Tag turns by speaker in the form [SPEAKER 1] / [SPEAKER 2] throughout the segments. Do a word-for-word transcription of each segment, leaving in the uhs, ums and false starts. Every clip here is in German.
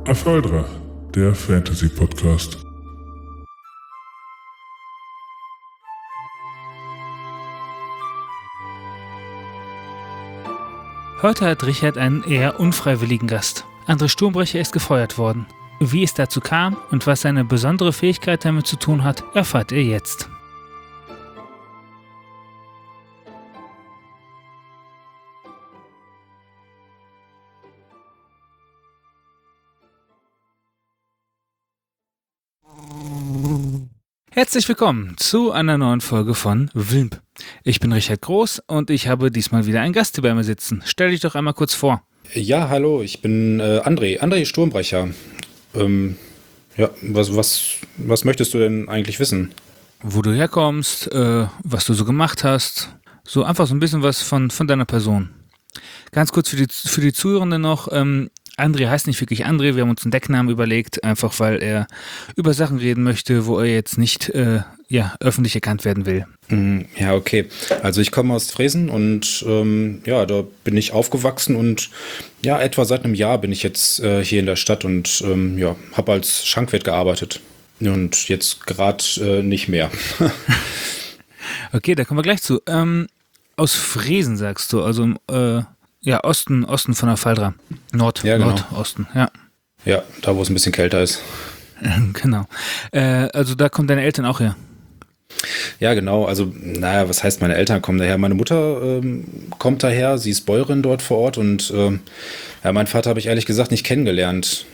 [SPEAKER 1] Afaldra, der Fantasy-Podcast.
[SPEAKER 2] Heute hat Richard einen eher unfreiwilligen Gast. André Sturmbrecher ist gefeuert worden. Wie es dazu kam und was seine besondere Fähigkeit damit zu tun hat, erfahrt ihr jetzt. Herzlich willkommen zu einer neuen Folge von Wilmp. Ich bin Richard Groß und ich habe diesmal wieder einen Gast hier bei mir sitzen. Stell dich doch einmal kurz vor.
[SPEAKER 3] Ja, hallo, ich bin äh, André, André Sturmbrecher. Ähm, ja, was, was, was möchtest du denn eigentlich wissen?
[SPEAKER 2] Wo du herkommst, äh, was du so gemacht hast. So einfach so ein bisschen was von, von deiner Person. Ganz kurz für die, für die Zuhörenden noch, ähm, André heißt nicht wirklich André, wir haben uns einen Decknamen überlegt, einfach weil er über Sachen reden möchte, wo er jetzt nicht äh, ja, öffentlich erkannt werden will.
[SPEAKER 3] Ja, okay. Also ich komme aus Dresden und ähm, ja, da bin ich aufgewachsen und ja, etwa seit einem Jahr bin ich jetzt äh, hier in der Stadt und ähm, ja, habe als Schankwirt gearbeitet und jetzt gerade äh, nicht mehr.
[SPEAKER 2] Okay, da kommen wir gleich zu. Ähm, aus Fresen sagst du, also äh, ja, Osten, Osten von Afaldra. Nord,
[SPEAKER 3] ja, genau.
[SPEAKER 2] Nordosten, ja.
[SPEAKER 3] Ja, da wo es ein bisschen kälter ist.
[SPEAKER 2] Genau. Äh, also da kommen deine Eltern auch her?
[SPEAKER 3] Ja, genau. Also, naja, was heißt, meine Eltern kommen daher? Meine Mutter ähm, kommt daher, sie ist Bäuerin dort vor Ort und ähm, ja, meinen Vater habe ich ehrlich gesagt nicht kennengelernt.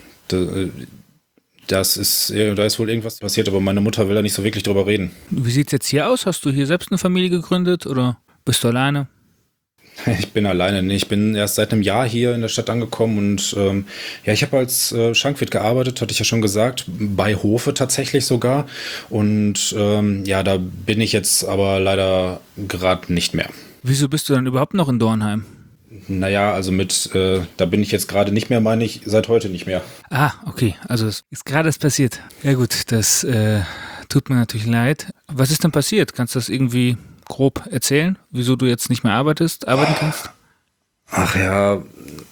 [SPEAKER 3] Das ist, da ist wohl irgendwas passiert, aber meine Mutter will da nicht so wirklich drüber reden.
[SPEAKER 2] Wie sieht's jetzt hier aus? Hast du hier selbst eine Familie gegründet oder bist du alleine?
[SPEAKER 3] Ich bin alleine. Nee, ich bin erst seit einem Jahr hier in der Stadt angekommen und ähm, ja, ich habe als äh, Schankwirt gearbeitet, hatte ich ja schon gesagt, bei Hofe tatsächlich sogar. Und ähm, ja, da bin ich jetzt aber leider gerade nicht mehr.
[SPEAKER 2] Wieso bist du dann überhaupt noch in Dornheim?
[SPEAKER 3] Naja, also mit, äh, da bin ich jetzt gerade nicht mehr, meine ich, seit heute nicht mehr.
[SPEAKER 2] Ah, okay. Also es ist gerade erst passiert. Ja gut, das äh, tut mir natürlich leid. Was ist denn passiert? Kannst du das irgendwie grob erzählen, wieso du jetzt nicht mehr arbeitest, arbeiten kannst?
[SPEAKER 3] Ach ja,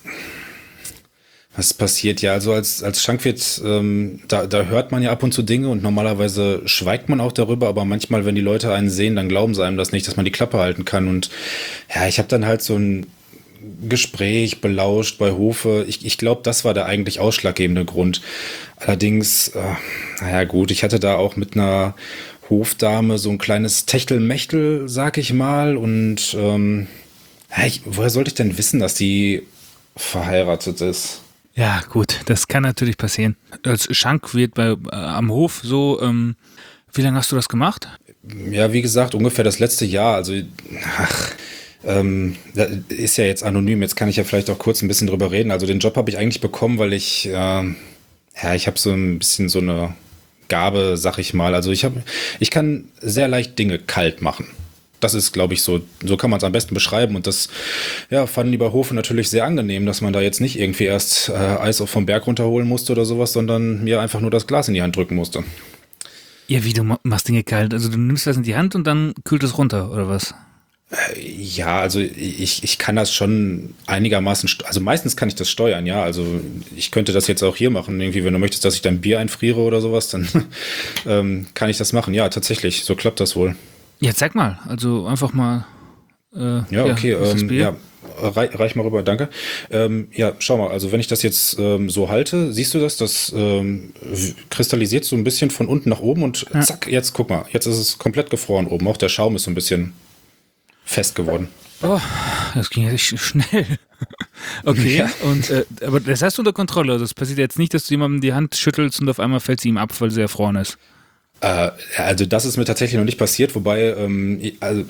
[SPEAKER 3] was passiert? Ja, also als, als Schankwirt, ähm, da, da hört man ja ab und zu Dinge und normalerweise schweigt man auch darüber, aber manchmal, wenn die Leute einen sehen, dann glauben sie einem das nicht, dass man die Klappe halten kann. Und ja, ich habe dann halt so ein Gespräch belauscht bei Hofe. Ich, ich glaube, das war der eigentlich ausschlaggebende Grund. Allerdings, äh, naja gut, ich hatte da auch mit einer Hofdame so ein kleines Techtelmechtel, sag ich mal. Und ähm, ja, ich, woher sollte ich denn wissen, dass die verheiratet ist?
[SPEAKER 2] Ja, gut, das kann natürlich passieren. Als Schankwirt bei, äh, am Hof so, ähm, wie lange hast du das gemacht?
[SPEAKER 3] Ja, wie gesagt, ungefähr das letzte Jahr. Also, ach, ähm, das ist ja jetzt anonym. Jetzt kann ich ja vielleicht auch kurz ein bisschen drüber reden. Also den Job habe ich eigentlich bekommen, weil ich, äh, ja, ich habe so ein bisschen so eine Gabe, sag ich mal. Also ich habe, ich kann sehr leicht Dinge kalt machen. Das ist, glaube ich, so, so kann man es am besten beschreiben. Und das, ja, fanden die bei Hofe natürlich sehr angenehm, dass man da jetzt nicht irgendwie erst äh, Eis auch vom Berg runterholen musste oder sowas, sondern mir einfach nur das Glas in die Hand drücken musste.
[SPEAKER 2] Ja, wie, du machst Dinge kalt? Also du nimmst das in die Hand und dann kühlt es runter, oder was?
[SPEAKER 3] Ja, also ich, ich kann das schon einigermaßen, also meistens kann ich das steuern, ja, also ich könnte das jetzt auch hier machen, irgendwie, wenn du möchtest, dass ich dein Bier einfriere oder sowas, dann ähm, kann ich das machen, ja, tatsächlich, so klappt das wohl.
[SPEAKER 2] Ja, zeig mal, also einfach mal. Äh,
[SPEAKER 3] ja, okay,
[SPEAKER 2] ja,
[SPEAKER 3] ähm, ja, reich, reich mal rüber, danke. Ähm, ja, schau mal, also wenn ich das jetzt ähm, so halte, siehst du das, das ähm, kristallisiert so ein bisschen von unten nach oben und ja. Zack, jetzt guck mal, jetzt ist es komplett gefroren oben, auch der Schaum ist so ein bisschen fest geworden.
[SPEAKER 2] Oh, das ging ja richtig schnell. Okay, ja. und äh, aber das hast du unter Kontrolle. Also es passiert jetzt nicht, dass du jemandem die Hand schüttelst und auf einmal fällt sie ihm ab, weil sie erfroren ist.
[SPEAKER 3] Äh, also das ist mir tatsächlich noch nicht passiert, wobei, ähm, also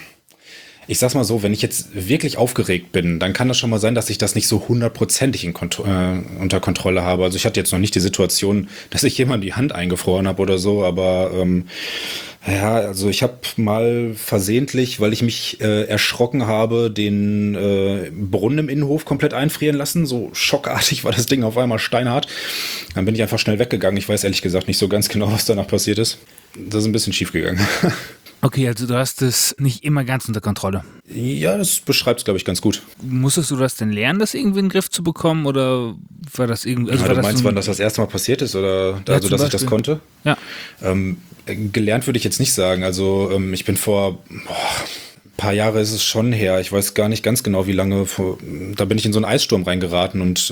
[SPEAKER 3] ich sag's mal so, wenn ich jetzt wirklich aufgeregt bin, dann kann das schon mal sein, dass ich das nicht so hundertprozentig in Kont- äh, unter Kontrolle habe. Also ich hatte jetzt noch nicht die Situation, dass ich jemand die Hand eingefroren habe oder so, aber ähm, ja, also ich habe mal versehentlich, weil ich mich äh, erschrocken habe, den äh, Brunnen im Innenhof komplett einfrieren lassen. So schockartig war das Ding auf einmal steinhart. Dann bin ich einfach schnell weggegangen. Ich weiß ehrlich gesagt nicht so ganz genau, was danach passiert ist. Das ist ein bisschen schief gegangen.
[SPEAKER 2] Okay, also du hast es nicht immer ganz unter Kontrolle.
[SPEAKER 3] Ja, das beschreibt es, glaube ich, ganz gut.
[SPEAKER 2] Musstest du das denn lernen, das irgendwie in den Griff zu bekommen oder war das irgendwie... Also
[SPEAKER 3] ja,
[SPEAKER 2] war
[SPEAKER 3] du
[SPEAKER 2] das
[SPEAKER 3] meinst,
[SPEAKER 2] so ein,
[SPEAKER 3] wann das das erste Mal passiert ist oder
[SPEAKER 2] Ja,
[SPEAKER 3] also,
[SPEAKER 2] zum
[SPEAKER 3] dass ich das
[SPEAKER 2] Beispiel.
[SPEAKER 3] konnte?
[SPEAKER 2] Ja.
[SPEAKER 3] Ähm, gelernt würde ich jetzt nicht sagen. Also ähm, ich bin vor boah, ein paar Jahre ist es schon her. Ich weiß gar nicht ganz genau, wie lange. Vor, da bin ich in so einen Eissturm reingeraten und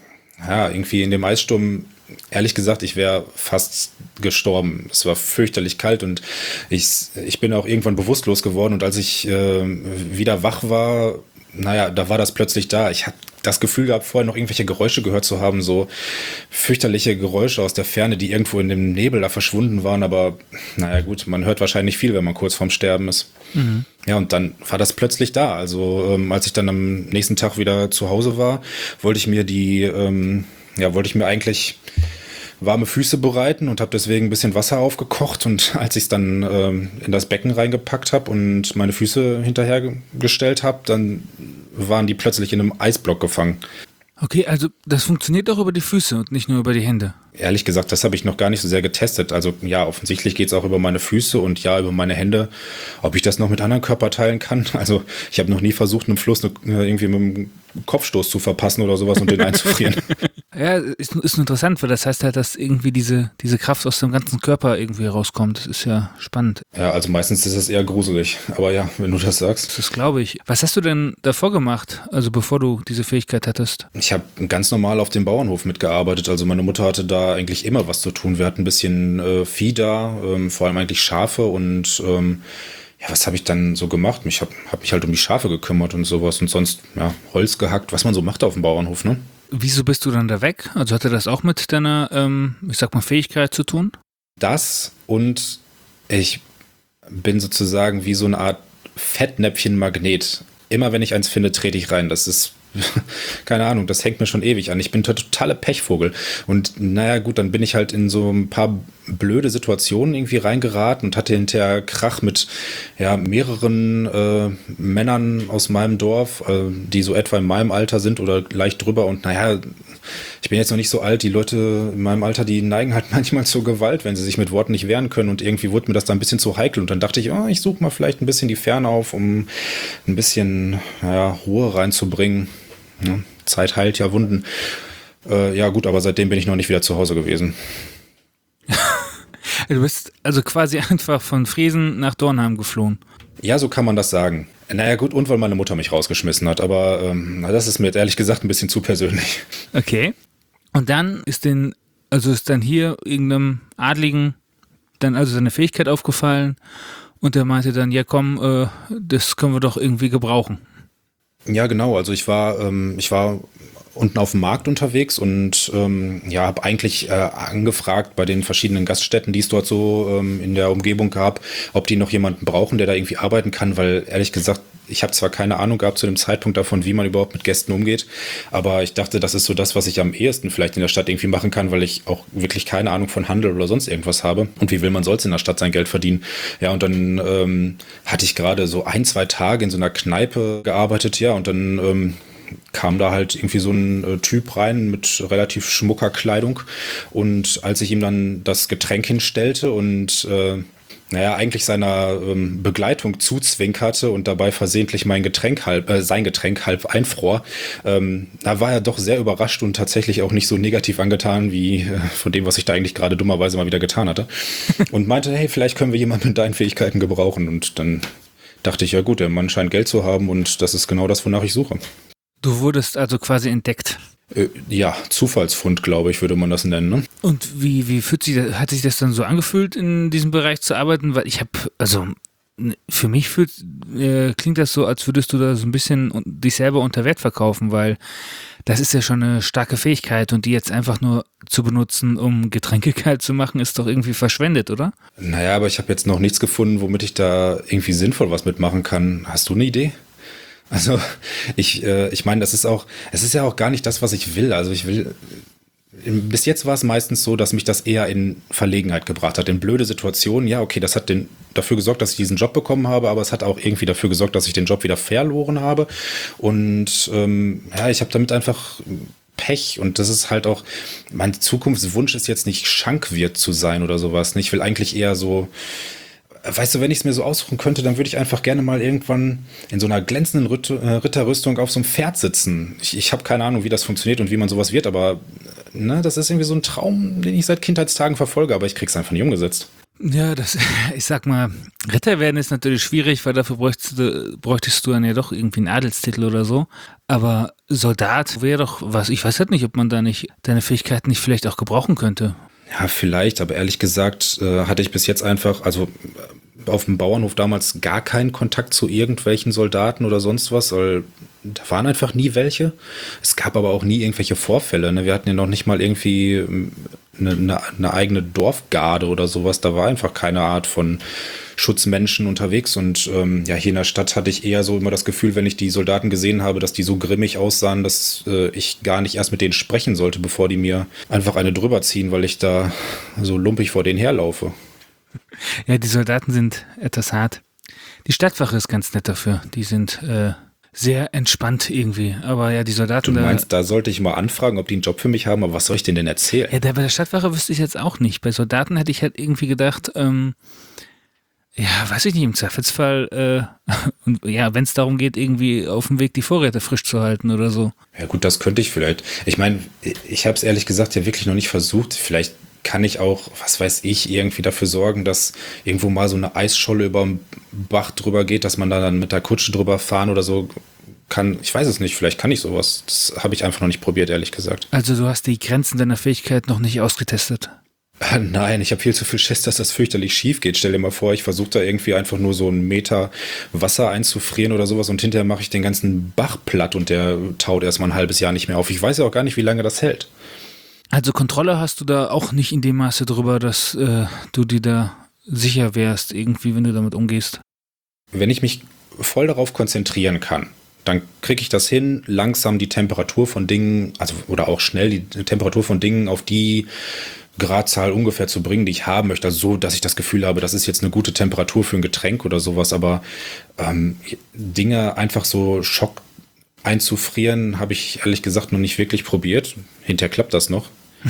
[SPEAKER 3] ja, irgendwie in dem Eissturm, ehrlich gesagt, ich wäre fast gestorben. Es war fürchterlich kalt und ich, ich bin auch irgendwann bewusstlos geworden. Und als ich äh, wieder wach war, naja, da war das plötzlich da. Ich habe das Gefühl gehabt, vorher noch irgendwelche Geräusche gehört zu haben, so fürchterliche Geräusche aus der Ferne, die irgendwo in dem Nebel da verschwunden waren. Aber naja gut, man hört wahrscheinlich viel, wenn man kurz vorm Sterben ist. Mhm. Ja, und dann war das plötzlich da. Also ähm, als ich dann am nächsten Tag wieder zu Hause war, wollte ich mir die, ähm, ja, wollte ich mir eigentlich warme Füße bereiten und habe deswegen ein bisschen Wasser aufgekocht. Und als ich es dann ähm, in das Becken reingepackt habe und meine Füße hinterhergestellt habe, dann waren die plötzlich in einem Eisblock gefangen.
[SPEAKER 2] Okay, also das funktioniert auch über die Füße und nicht nur über die Hände.
[SPEAKER 3] Ehrlich gesagt, das habe ich noch gar nicht so sehr getestet. Also ja, offensichtlich geht es auch über meine Füße und ja, über meine Hände. Ob ich das noch mit anderen Körperteilen kann? Also ich habe noch nie versucht, einem Fluss eine, irgendwie mit einem Kopfstoß zu verpassen oder sowas und den einzufrieren.
[SPEAKER 2] Ja, ist, ist interessant, weil das heißt halt, dass irgendwie diese, diese Kraft aus dem ganzen Körper irgendwie rauskommt. Das ist ja spannend.
[SPEAKER 3] Ja, also meistens ist es eher gruselig. Aber ja, wenn du das sagst.
[SPEAKER 2] Das glaube ich. Was hast du denn davor gemacht, also bevor du diese Fähigkeit hattest?
[SPEAKER 3] Ich habe ganz normal auf dem Bauernhof mitgearbeitet. Also meine Mutter hatte da eigentlich immer was zu tun. Wir hatten ein bisschen äh, Vieh da, ähm, vor allem eigentlich Schafe und ähm, ja, was habe ich dann so gemacht? Ich habe hab mich halt um die Schafe gekümmert und sowas und sonst ja, Holz gehackt, was man so macht auf dem Bauernhof, ne?
[SPEAKER 2] Wieso bist du dann da weg? Also hatte das auch mit deiner, ähm, ich sag mal, Fähigkeit zu tun?
[SPEAKER 3] Das und ich bin sozusagen wie so eine Art Fettnäpfchen-Magnet. Immer wenn ich eins finde, trete ich rein. Das ist keine Ahnung, das hängt mir schon ewig an. Ich bin der totale Pechvogel. Und naja, gut, dann bin ich halt in so ein paar blöde Situationen irgendwie reingeraten und hatte hinterher Krach mit ja, mehreren äh, Männern aus meinem Dorf, äh, die so etwa in meinem Alter sind oder leicht drüber. Und naja, ich bin jetzt noch nicht so alt. Die Leute in meinem Alter, die neigen halt manchmal zur Gewalt, wenn sie sich mit Worten nicht wehren können. Und irgendwie wurde mir das da ein bisschen zu heikel. Und dann dachte ich, oh, ich suche mal vielleicht ein bisschen die Ferne auf, um ein bisschen naja, Ruhe reinzubringen. Ja, Zeit heilt ja Wunden. Äh, ja gut, aber seitdem bin ich noch nicht wieder zu Hause gewesen.
[SPEAKER 2] Du bist also quasi einfach von Friesen nach Dornheim geflohen.
[SPEAKER 3] Ja, so kann man das sagen. Naja gut, und weil meine Mutter mich rausgeschmissen hat, aber ähm, das ist mir jetzt ehrlich gesagt ein bisschen zu persönlich.
[SPEAKER 2] Okay. Und dann ist den, also ist dann hier irgendeinem Adligen dann also seine Fähigkeit aufgefallen und der meinte dann, ja komm, äh, das können wir doch irgendwie gebrauchen.
[SPEAKER 3] Ja, genau. Also ich war, ähm, ich war unten auf dem Markt unterwegs und ähm, ja, habe eigentlich äh, angefragt bei den verschiedenen Gaststätten, die es dort so ähm, in der Umgebung gab, ob die noch jemanden brauchen, der da irgendwie arbeiten kann, weil ehrlich gesagt, ich habe zwar keine Ahnung gehabt zu dem Zeitpunkt davon, wie man überhaupt mit Gästen umgeht, aber ich dachte, das ist so das, was ich am ehesten vielleicht in der Stadt irgendwie machen kann, weil ich auch wirklich keine Ahnung von Handel oder sonst irgendwas habe. Und wie will man sonst in der Stadt sein Geld verdienen? Ja, und dann ähm, hatte ich gerade so ein, zwei Tage in so einer Kneipe gearbeitet, ja, und dann ähm, kam da halt irgendwie so ein äh, Typ rein mit relativ schmucker Kleidung und als ich ihm dann das Getränk hinstellte und äh, naja, eigentlich seiner ähm, Begleitung zuzwinkerte und dabei versehentlich mein Getränk halb, äh, sein Getränk halb einfror, ähm, da war er doch sehr überrascht und tatsächlich auch nicht so negativ angetan wie äh, von dem, was ich da eigentlich gerade dummerweise mal wieder getan hatte. Und meinte, hey, vielleicht können wir jemanden mit deinen Fähigkeiten gebrauchen. Und dann dachte ich, ja gut, der Mann scheint Geld zu haben und das ist genau das, wonach ich suche.
[SPEAKER 2] Du wurdest also quasi entdeckt.
[SPEAKER 3] Äh, ja, Zufallsfund, glaube ich, würde man das nennen, ne?
[SPEAKER 2] Und wie, wie fühlt sich das, hat sich das dann so angefühlt, in diesem Bereich zu arbeiten? Weil ich habe, also für mich fühlt, äh, klingt das so, als würdest du da so ein bisschen dich selber unter Wert verkaufen, weil das ist ja schon eine starke Fähigkeit und die jetzt einfach nur zu benutzen, um Getränke kalt zu machen, ist doch irgendwie verschwendet, oder?
[SPEAKER 3] Naja, aber ich habe jetzt noch nichts gefunden, womit ich da irgendwie sinnvoll was mitmachen kann. Hast du eine Idee? Also ich, äh, ich meine, das ist auch, es ist ja auch gar nicht das, was ich will. Also ich will, bis jetzt war es meistens so, dass mich das eher in Verlegenheit gebracht hat, in blöde Situationen. Ja, okay, das hat den, dafür gesorgt, dass ich diesen Job bekommen habe, aber es hat auch irgendwie dafür gesorgt, dass ich den Job wieder verloren habe. Und ähm, ja, ich habe damit einfach Pech und das ist halt auch, mein Zukunftswunsch ist jetzt nicht Schankwirt zu sein oder sowas. Ich will eigentlich eher so weißt du, wenn ich es mir so aussuchen könnte, dann würde ich einfach gerne mal irgendwann in so einer glänzenden Ritt- äh, Ritterrüstung auf so einem Pferd sitzen. Ich, ich habe keine Ahnung, wie das funktioniert und wie man sowas wird, aber ne, das ist irgendwie so ein Traum, den ich seit Kindheitstagen verfolge, aber ich krieg's einfach nicht umgesetzt.
[SPEAKER 2] Ja, das, ich sag mal, Ritter werden ist natürlich schwierig, weil dafür bräuchtest du, bräuchtest du dann ja doch irgendwie einen Adelstitel oder so. Aber Soldat wäre doch was, ich weiß halt nicht, ob man da nicht deine Fähigkeiten nicht vielleicht auch gebrauchen könnte.
[SPEAKER 3] Ja, vielleicht, aber ehrlich gesagt äh, hatte ich bis jetzt einfach, also äh, auf dem Bauernhof damals gar keinen Kontakt zu irgendwelchen Soldaten oder sonst was, weil da waren einfach nie welche. Es gab aber auch nie irgendwelche Vorfälle. Ne? Wir hatten ja noch nicht mal irgendwie eine, eine, eine eigene Dorfgarde oder sowas. Da war einfach keine Art von Schutzmenschen unterwegs. Und ähm, ja, hier in der Stadt hatte ich eher so immer das Gefühl, wenn ich die Soldaten gesehen habe, dass die so grimmig aussahen, dass äh, ich gar nicht erst mit denen sprechen sollte, bevor die mir einfach eine drüber ziehen, weil ich da so lumpig vor denen herlaufe.
[SPEAKER 2] Ja, die Soldaten sind etwas hart. Die Stadtwache ist ganz nett dafür. Die sind äh, sehr entspannt irgendwie. Aber ja, die Soldaten...
[SPEAKER 3] Du meinst, da, da sollte ich mal anfragen, ob die einen Job für mich haben, aber was soll ich denen denn erzählen?
[SPEAKER 2] Ja, da, bei der Stadtwache wüsste ich jetzt auch nicht. Bei Soldaten hätte ich halt irgendwie gedacht, ähm, ja, weiß ich nicht, im Zweifelsfall, äh, und ja, wenn es darum geht, irgendwie auf dem Weg die Vorräte frisch zu halten oder so.
[SPEAKER 3] Ja gut, das könnte ich vielleicht. Ich meine, ich habe es ehrlich gesagt ja wirklich noch nicht versucht. Vielleicht kann ich auch, was weiß ich, irgendwie dafür sorgen, dass irgendwo mal so eine Eisscholle über den Bach drüber geht, dass man da dann mit der Kutsche drüber fahren oder so kann. Ich weiß es nicht, vielleicht kann ich sowas. Das habe ich einfach noch nicht probiert, ehrlich gesagt.
[SPEAKER 2] Also du hast die Grenzen deiner Fähigkeit noch nicht ausgetestet?
[SPEAKER 3] Nein, ich habe viel zu viel Schiss, dass das fürchterlich schief geht. Stell dir mal vor, ich versuche da irgendwie einfach nur so einen Meter Wasser einzufrieren oder sowas und hinterher mache ich den ganzen Bach platt und der taut erstmal ein halbes Jahr nicht mehr auf. Ich weiß ja auch gar nicht, wie lange das hält.
[SPEAKER 2] Also Kontrolle hast du da auch nicht in dem Maße drüber, dass äh, du dir da sicher wärst, irgendwie, wenn du damit umgehst?
[SPEAKER 3] Wenn ich mich voll darauf konzentrieren kann, dann kriege ich das hin, langsam die Temperatur von Dingen, also oder auch schnell die Temperatur von Dingen auf die Gradzahl ungefähr zu bringen, die ich haben möchte, also so, dass ich das Gefühl habe, das ist jetzt eine gute Temperatur für ein Getränk oder sowas, aber ähm, Dinge einfach so Schock einzufrieren, habe ich ehrlich gesagt noch nicht wirklich probiert. Hinterher klappt das noch.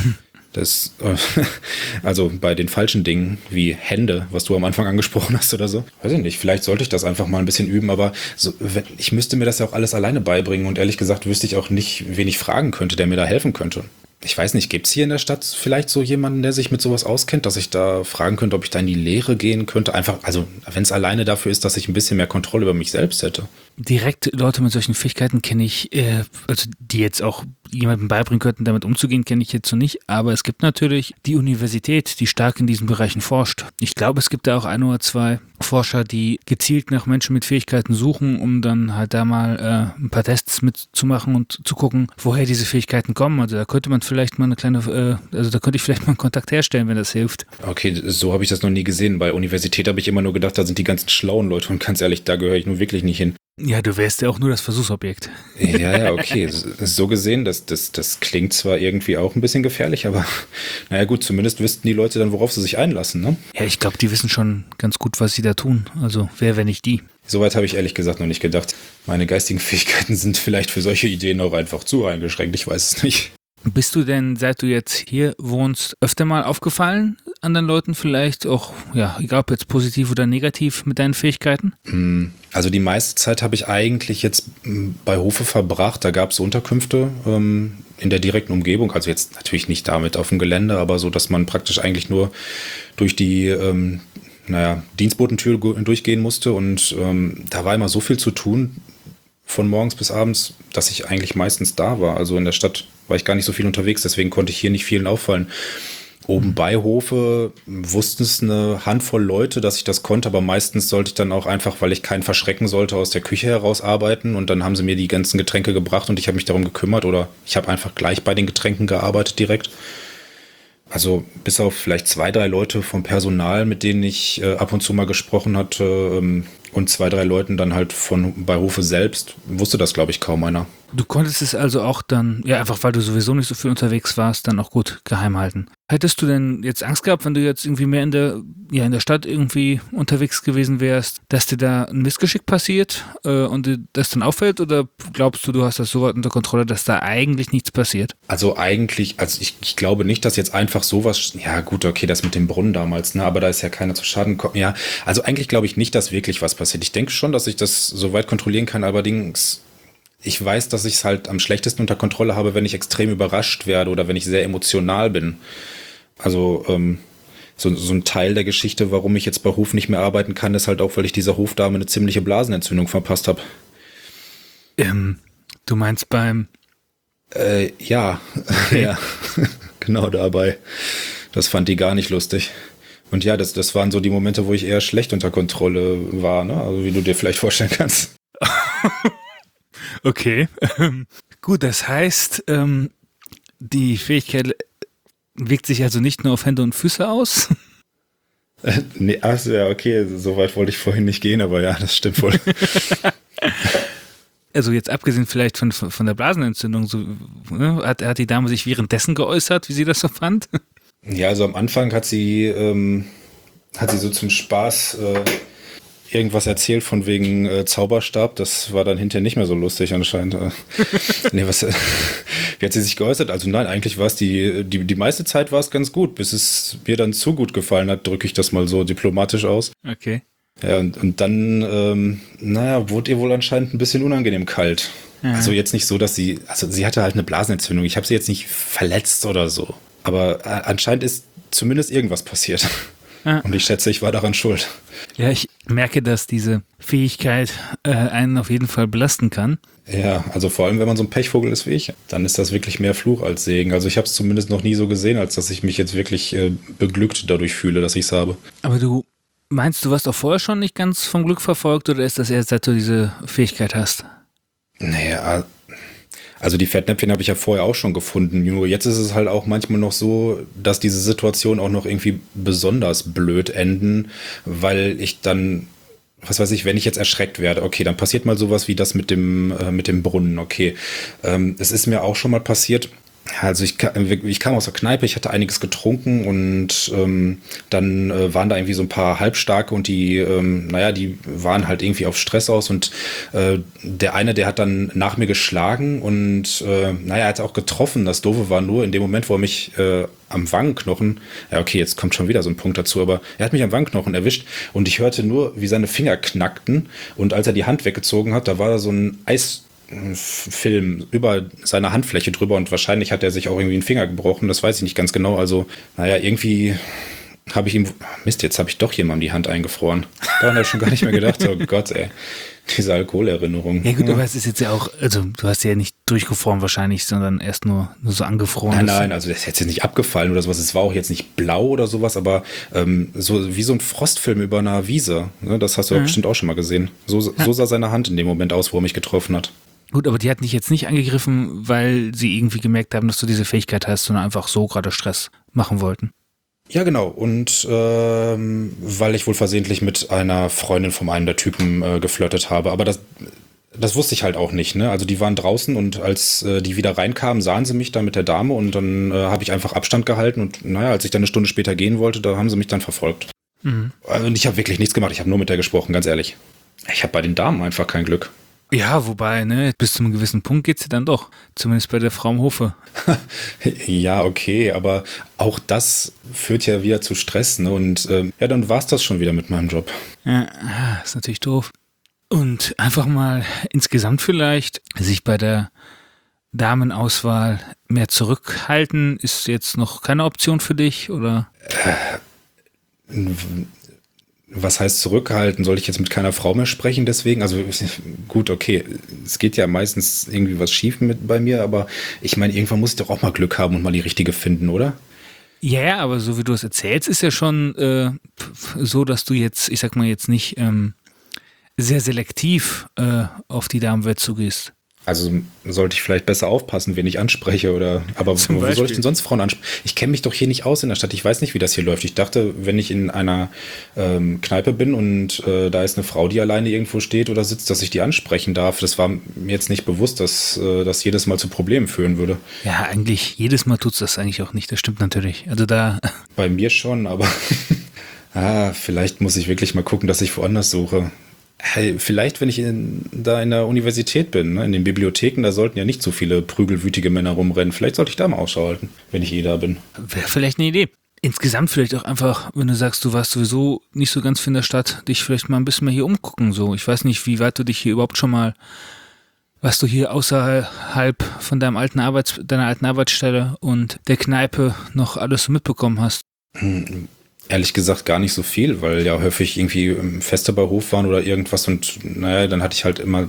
[SPEAKER 3] Das, äh, also bei den falschen Dingen wie Hände, was du am Anfang angesprochen hast oder so. Weiß ich nicht, vielleicht sollte ich das einfach mal ein bisschen üben, aber so, wenn, ich müsste mir das ja auch alles alleine beibringen und ehrlich gesagt wüsste ich auch nicht, wen ich fragen könnte, der mir da helfen könnte. Ich weiß nicht, gibt es hier in der Stadt vielleicht so jemanden, der sich mit sowas auskennt, dass ich da fragen könnte, ob ich da in die Lehre gehen könnte? Einfach, also wenn es alleine dafür ist, dass ich ein bisschen mehr Kontrolle über mich selbst hätte.
[SPEAKER 2] Direkt Leute mit solchen Fähigkeiten kenne ich, äh, also die jetzt auch jemandem beibringen könnten, damit umzugehen, kenne ich jetzt so nicht. Aber es gibt natürlich die Universität, die stark in diesen Bereichen forscht. Ich glaube, es gibt da auch ein oder zwei Forscher, die gezielt nach Menschen mit Fähigkeiten suchen, um dann halt da mal äh, ein paar Tests mitzumachen und zu gucken, woher diese Fähigkeiten kommen. Also da könnte man vielleicht mal eine kleine, äh, also da könnte ich vielleicht mal einen Kontakt herstellen, wenn das hilft.
[SPEAKER 3] Okay, so habe ich das noch nie gesehen. Bei Universität habe ich immer nur gedacht, da sind die ganzen schlauen Leute und ganz ehrlich, da gehöre ich nur wirklich nicht hin.
[SPEAKER 2] Ja, du wärst ja auch nur das Versuchsobjekt.
[SPEAKER 3] Ja, ja, okay. So gesehen, das, das, das klingt zwar irgendwie auch ein bisschen gefährlich, aber naja gut, zumindest wüssten die Leute dann, worauf sie sich einlassen, ne?
[SPEAKER 2] Ja, ich glaube, die wissen schon ganz gut, was sie da tun. Also wer, wenn nicht die.
[SPEAKER 3] Soweit habe ich ehrlich gesagt noch nicht gedacht. Meine geistigen Fähigkeiten sind vielleicht für solche Ideen auch einfach zu eingeschränkt, ich weiß es nicht.
[SPEAKER 2] Bist du denn, seit du jetzt hier wohnst, öfter mal aufgefallen anderen Leuten vielleicht? Auch, ja, egal ob jetzt positiv oder negativ mit deinen Fähigkeiten?
[SPEAKER 3] Also die meiste Zeit habe ich eigentlich jetzt bei Hofe verbracht. Da gab es Unterkünfte ähm, in der direkten Umgebung. Also jetzt natürlich nicht damit auf dem Gelände, aber so, dass man praktisch eigentlich nur durch die ähm, naja, Dienstbotentür durchgehen musste. Und ähm, da war immer so viel zu tun, von morgens bis abends, dass ich eigentlich meistens da war. Also in der Stadt war ich gar nicht so viel unterwegs, deswegen konnte ich hier nicht vielen auffallen. Oben bei Hofe wussten es eine Handvoll Leute, dass ich das konnte, aber meistens sollte ich dann auch einfach, weil ich keinen verschrecken sollte, aus der Küche heraus arbeiten und dann haben sie mir die ganzen Getränke gebracht und ich habe mich darum gekümmert oder ich habe einfach gleich bei den Getränken gearbeitet direkt. Also bis auf vielleicht zwei, drei Leute vom Personal, mit denen ich äh, ab und zu mal gesprochen hatte, ähm, und zwei, drei Leuten dann halt von bei Hofe selbst wusste das, glaube ich, kaum einer.
[SPEAKER 2] Du konntest es also auch dann, ja, einfach weil du sowieso nicht so viel unterwegs warst, dann auch gut geheim halten. Hättest du denn jetzt Angst gehabt, wenn du jetzt irgendwie mehr in der, ja, in der Stadt irgendwie unterwegs gewesen wärst, dass dir da ein Missgeschick passiert äh, und dir das dann auffällt, oder glaubst du, du hast das so weit unter Kontrolle, dass da eigentlich nichts passiert?
[SPEAKER 3] Also eigentlich, also ich, ich glaube nicht, dass jetzt einfach sowas, ja gut, okay, das mit dem Brunnen damals, ne, aber da ist ja keiner zu Schaden gekommen. Ja, also eigentlich glaube ich nicht, dass wirklich was passiert. Ich denke schon, dass ich das so weit kontrollieren kann, allerdings ich weiß, dass ich es halt am schlechtesten unter Kontrolle habe, wenn ich extrem überrascht werde oder wenn ich sehr emotional bin. Also ähm, so, so ein Teil der Geschichte, warum ich jetzt bei Hof nicht mehr arbeiten kann, ist halt auch, weil ich dieser Hofdame eine ziemliche Blasenentzündung verpasst habe.
[SPEAKER 2] Ähm, du meinst beim...
[SPEAKER 3] Äh, ja, okay. Ja, genau dabei. Das fand die gar nicht lustig. Und ja, das, das waren so die Momente, wo ich eher schlecht unter Kontrolle war, ne? Also wie du dir vielleicht vorstellen kannst.
[SPEAKER 2] Okay, ähm, gut, das heißt, ähm, die Fähigkeit wirkt sich also nicht nur auf Hände und Füße aus?
[SPEAKER 3] Äh, nee, also ja, okay, so weit wollte ich vorhin nicht gehen, aber ja, das stimmt wohl.
[SPEAKER 2] Also jetzt abgesehen vielleicht von, von der Blasenentzündung, so, ne, hat, hat die Dame sich währenddessen geäußert, wie sie das so fand?
[SPEAKER 3] Ja, also am Anfang hat sie, ähm, hat sie so zum Spaß äh, irgendwas erzählt von wegen äh, Zauberstab. Das war dann hinterher nicht mehr so lustig anscheinend. nee, was, wie hat sie sich geäußert? Also nein, eigentlich war es die, die, die meiste Zeit war es ganz gut, bis es mir dann zu gut gefallen hat, drücke ich das mal so diplomatisch aus.
[SPEAKER 2] Okay.
[SPEAKER 3] Ja, und, und dann, ähm, naja, wurde ihr wohl anscheinend ein bisschen unangenehm kalt. Ja. Also jetzt nicht so, dass sie, also sie hatte halt eine Blasenentzündung. Ich habe sie jetzt nicht verletzt oder so. Aber äh, anscheinend ist zumindest irgendwas passiert. Ja. Und ich schätze, ich war daran schuld.
[SPEAKER 2] Ja, ich merke, dass diese Fähigkeit äh, einen auf jeden Fall belasten kann.
[SPEAKER 3] Ja, also vor allem, wenn man so ein Pechvogel ist wie ich, dann ist das wirklich mehr Fluch als Segen. Also ich habe es zumindest noch nie so gesehen, als dass ich mich jetzt wirklich äh, beglückt dadurch fühle, dass ich es habe.
[SPEAKER 2] Aber du meinst, du warst auch vorher schon nicht ganz vom Glück verfolgt, oder ist das erst, seit du diese Fähigkeit hast?
[SPEAKER 3] Naja, also die Fettnäpfchen habe ich ja vorher auch schon gefunden. Nur jetzt ist es halt auch manchmal noch so, dass diese Situationen auch noch irgendwie besonders blöd enden, weil ich dann, was weiß ich, wenn ich jetzt erschreckt werde, okay, dann passiert mal sowas wie das mit dem, äh, mit dem Brunnen, okay. Ähm, es ist mir auch schon mal passiert. Also ich, ich kam aus der Kneipe, ich hatte einiges getrunken und ähm, dann äh, waren da irgendwie so ein paar Halbstarke und die, ähm, naja, die waren halt irgendwie auf Stress aus und äh, der eine, der hat dann nach mir geschlagen und äh, naja, er hat auch getroffen. Das Doofe war nur in dem Moment, wo er mich äh, am Wangenknochen, ja okay, jetzt kommt schon wieder so ein Punkt dazu, aber er hat mich am Wangenknochen erwischt und ich hörte nur, wie seine Finger knackten und als er die Hand weggezogen hat, da war da so ein Eis Film über seine Handfläche drüber und wahrscheinlich hat er sich auch irgendwie einen Finger gebrochen, das weiß ich nicht ganz genau, also naja, irgendwie habe ich ihm, Mist, jetzt habe ich doch jemandem die Hand eingefroren. Daran habe ich schon gar nicht mehr gedacht, oh Gott, ey, diese Alkoholerinnerung.
[SPEAKER 2] Ja gut,
[SPEAKER 3] ja.
[SPEAKER 2] Aber es ist jetzt ja auch, also du hast ja nicht durchgefroren wahrscheinlich, sondern erst nur, nur so angefroren.
[SPEAKER 3] Nein, nein, also das ist jetzt nicht abgefallen oder sowas, es war auch jetzt nicht blau oder sowas, aber ähm, so wie so ein Frostfilm über einer Wiese, ne? Das hast du mhm. doch bestimmt auch schon mal gesehen. So, so sah seine Hand in dem Moment aus, wo er mich getroffen hat.
[SPEAKER 2] Gut, aber die hat dich jetzt nicht angegriffen, weil sie irgendwie gemerkt haben, dass du diese Fähigkeit hast, sondern einfach so gerade Stress machen wollten.
[SPEAKER 3] Ja, genau. Und ähm, weil ich wohl versehentlich mit einer Freundin von einem der Typen äh, geflirtet habe. Aber das, das wusste ich halt auch nicht, ne? Also die waren draußen und als äh, die wieder reinkamen, sahen sie mich da mit der Dame und dann äh, habe ich einfach Abstand gehalten und naja, als ich dann eine Stunde später gehen wollte, da haben sie mich dann verfolgt. Mhm. Und ich habe wirklich nichts gemacht. Ich habe nur mit der gesprochen, ganz ehrlich. Ich habe bei den Damen einfach kein Glück.
[SPEAKER 2] Ja, wobei, ne, bis zu einem gewissen Punkt geht's ja dann doch. Zumindest bei der Frau im Hofe.
[SPEAKER 3] Ja, okay, aber auch das führt ja wieder zu Stress, ne? Und ähm, ja, dann war's das schon wieder mit meinem Job.
[SPEAKER 2] Ja, ist natürlich doof. Und einfach mal insgesamt vielleicht sich bei der Damenauswahl mehr zurückhalten, ist jetzt noch keine Option für dich, oder?
[SPEAKER 3] Äh, Was heißt zurückhalten? Soll ich jetzt mit keiner Frau mehr sprechen deswegen? Also gut, okay, es geht ja meistens irgendwie was schief mit bei mir, aber ich meine, irgendwann muss ich doch auch mal Glück haben und mal die richtige finden, oder?
[SPEAKER 2] Ja, yeah, aber so wie du es erzählst, ist ja schon äh, so, dass du jetzt, ich sag mal jetzt nicht ähm, sehr selektiv äh, auf die Damenwelt zugehst.
[SPEAKER 3] Also sollte ich vielleicht besser aufpassen, wen ich anspreche oder, aber
[SPEAKER 2] Zum
[SPEAKER 3] wo soll ich
[SPEAKER 2] Beispiel.
[SPEAKER 3] denn sonst Frauen ansprechen? Ich kenne mich doch hier nicht aus in der Stadt. Ich weiß nicht, wie das hier läuft. Ich dachte, wenn ich in einer ähm, Kneipe bin und äh, da ist eine Frau, die alleine irgendwo steht oder sitzt, dass ich die ansprechen darf. Das war mir jetzt nicht bewusst, dass äh, das jedes Mal zu Problemen führen würde.
[SPEAKER 2] Ja, eigentlich, jedes Mal tut's das eigentlich auch nicht. Das stimmt natürlich. Also da,
[SPEAKER 3] Bei mir schon, aber ah, vielleicht muss ich wirklich mal gucken, dass ich woanders suche. Hey, vielleicht, wenn ich in, da in der Universität bin, ne, in den Bibliotheken, da sollten ja nicht so viele prügelwütige Männer rumrennen. Vielleicht sollte ich da mal Ausschau halten, wenn ich eh da bin.
[SPEAKER 2] wäre vielleicht eine Idee. Insgesamt vielleicht auch einfach, wenn du sagst, du warst sowieso nicht so ganz viel in der Stadt, dich vielleicht mal ein bisschen mehr hier umgucken. So, ich weiß nicht, wie weit du dich hier überhaupt schon mal, was du hier außerhalb von deinem alten Arbeits, deiner alten Arbeitsstelle und der Kneipe noch alles so mitbekommen hast.
[SPEAKER 3] Hm, ehrlich gesagt gar nicht so viel, weil ja häufig irgendwie Feste bei Hof waren oder irgendwas und naja, dann hatte ich halt immer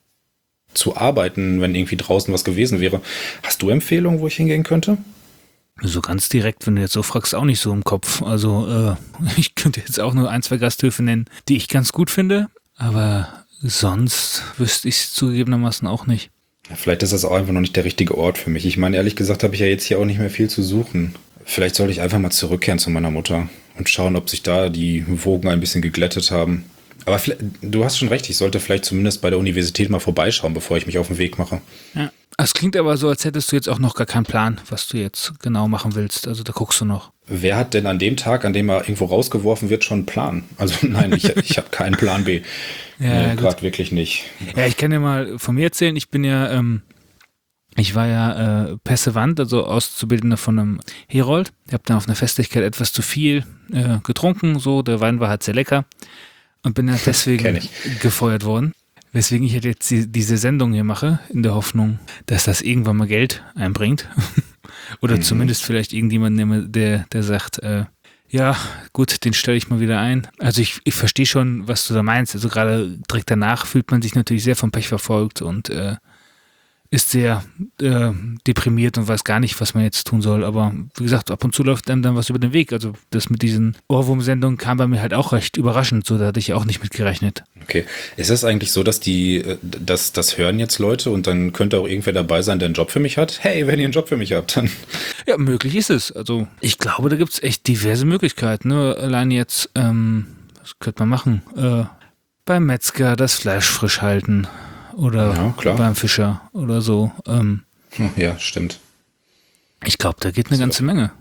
[SPEAKER 3] zu arbeiten, wenn irgendwie draußen was gewesen wäre. Hast du Empfehlungen, wo ich hingehen könnte?
[SPEAKER 2] So ganz direkt, wenn du jetzt so fragst, auch nicht so im Kopf. Also äh, ich könnte jetzt auch nur ein, zwei Gasthöfe nennen, die ich ganz gut finde, aber sonst wüsste ich es zugegebenermaßen auch nicht.
[SPEAKER 3] Ja, vielleicht ist das auch einfach noch nicht der richtige Ort für mich. Ich meine, ehrlich gesagt habe ich ja jetzt hier auch nicht mehr viel zu suchen. Vielleicht sollte ich einfach mal zurückkehren zu meiner Mutter und schauen, ob sich da die Wogen ein bisschen geglättet haben. Aber vielleicht, du hast schon recht, ich sollte vielleicht zumindest bei der Universität mal vorbeischauen, bevor ich mich auf den Weg mache.
[SPEAKER 2] Ja. Es klingt aber so, als hättest du jetzt auch noch gar keinen Plan, was du jetzt genau machen willst. Also da guckst du noch.
[SPEAKER 3] Wer hat denn an dem Tag, an dem er irgendwo rausgeworfen wird, schon einen Plan? Also nein, ich, ich habe keinen Plan B.
[SPEAKER 2] Ja,
[SPEAKER 3] nee,
[SPEAKER 2] gut.
[SPEAKER 3] gerade wirklich nicht.
[SPEAKER 2] Ja, ich kann dir mal von mir erzählen, ich bin ja, ähm, ich war ja äh, Pessewand, also Auszubildender von einem Herold. Ich habe dann auf einer Festlichkeit etwas zu viel äh, getrunken, so, der Wein war halt sehr lecker und bin dann
[SPEAKER 3] Kenn
[SPEAKER 2] deswegen
[SPEAKER 3] ich.
[SPEAKER 2] gefeuert worden. Weswegen ich jetzt die, diese Sendung hier mache, in der Hoffnung, dass das irgendwann mal Geld einbringt. Oder
[SPEAKER 3] Mhm.
[SPEAKER 2] zumindest vielleicht irgendjemand, der, der sagt, äh, ja, gut, den stelle ich mal wieder ein. Also ich, ich verstehe schon, was du da meinst. Also gerade direkt danach fühlt man sich natürlich sehr vom Pech verfolgt und äh, ist sehr äh, deprimiert und weiß gar nicht, was man jetzt tun soll. Aber wie gesagt, ab und zu läuft einem dann was über den Weg. Also das mit diesen Ohrwurm-Sendungen kam bei mir halt auch recht überraschend. So, da hatte ich auch nicht mit gerechnet.
[SPEAKER 3] Okay. Ist es eigentlich so, dass die, äh, dass das hören jetzt Leute und dann könnte auch irgendwer dabei sein, der einen Job für mich hat? Hey, wenn ihr einen Job für mich habt, dann.
[SPEAKER 2] Ja, möglich ist es. Also ich glaube, da gibt es echt diverse Möglichkeiten. Ne? Allein jetzt, ähm, was könnte man machen? Äh, beim Metzger das Fleisch frisch halten oder
[SPEAKER 3] Ja, klar.
[SPEAKER 2] beim Fischer oder so. Ähm,
[SPEAKER 3] Ja, stimmt.
[SPEAKER 2] ich glaube, da geht eine
[SPEAKER 3] So.
[SPEAKER 2] ganze Menge.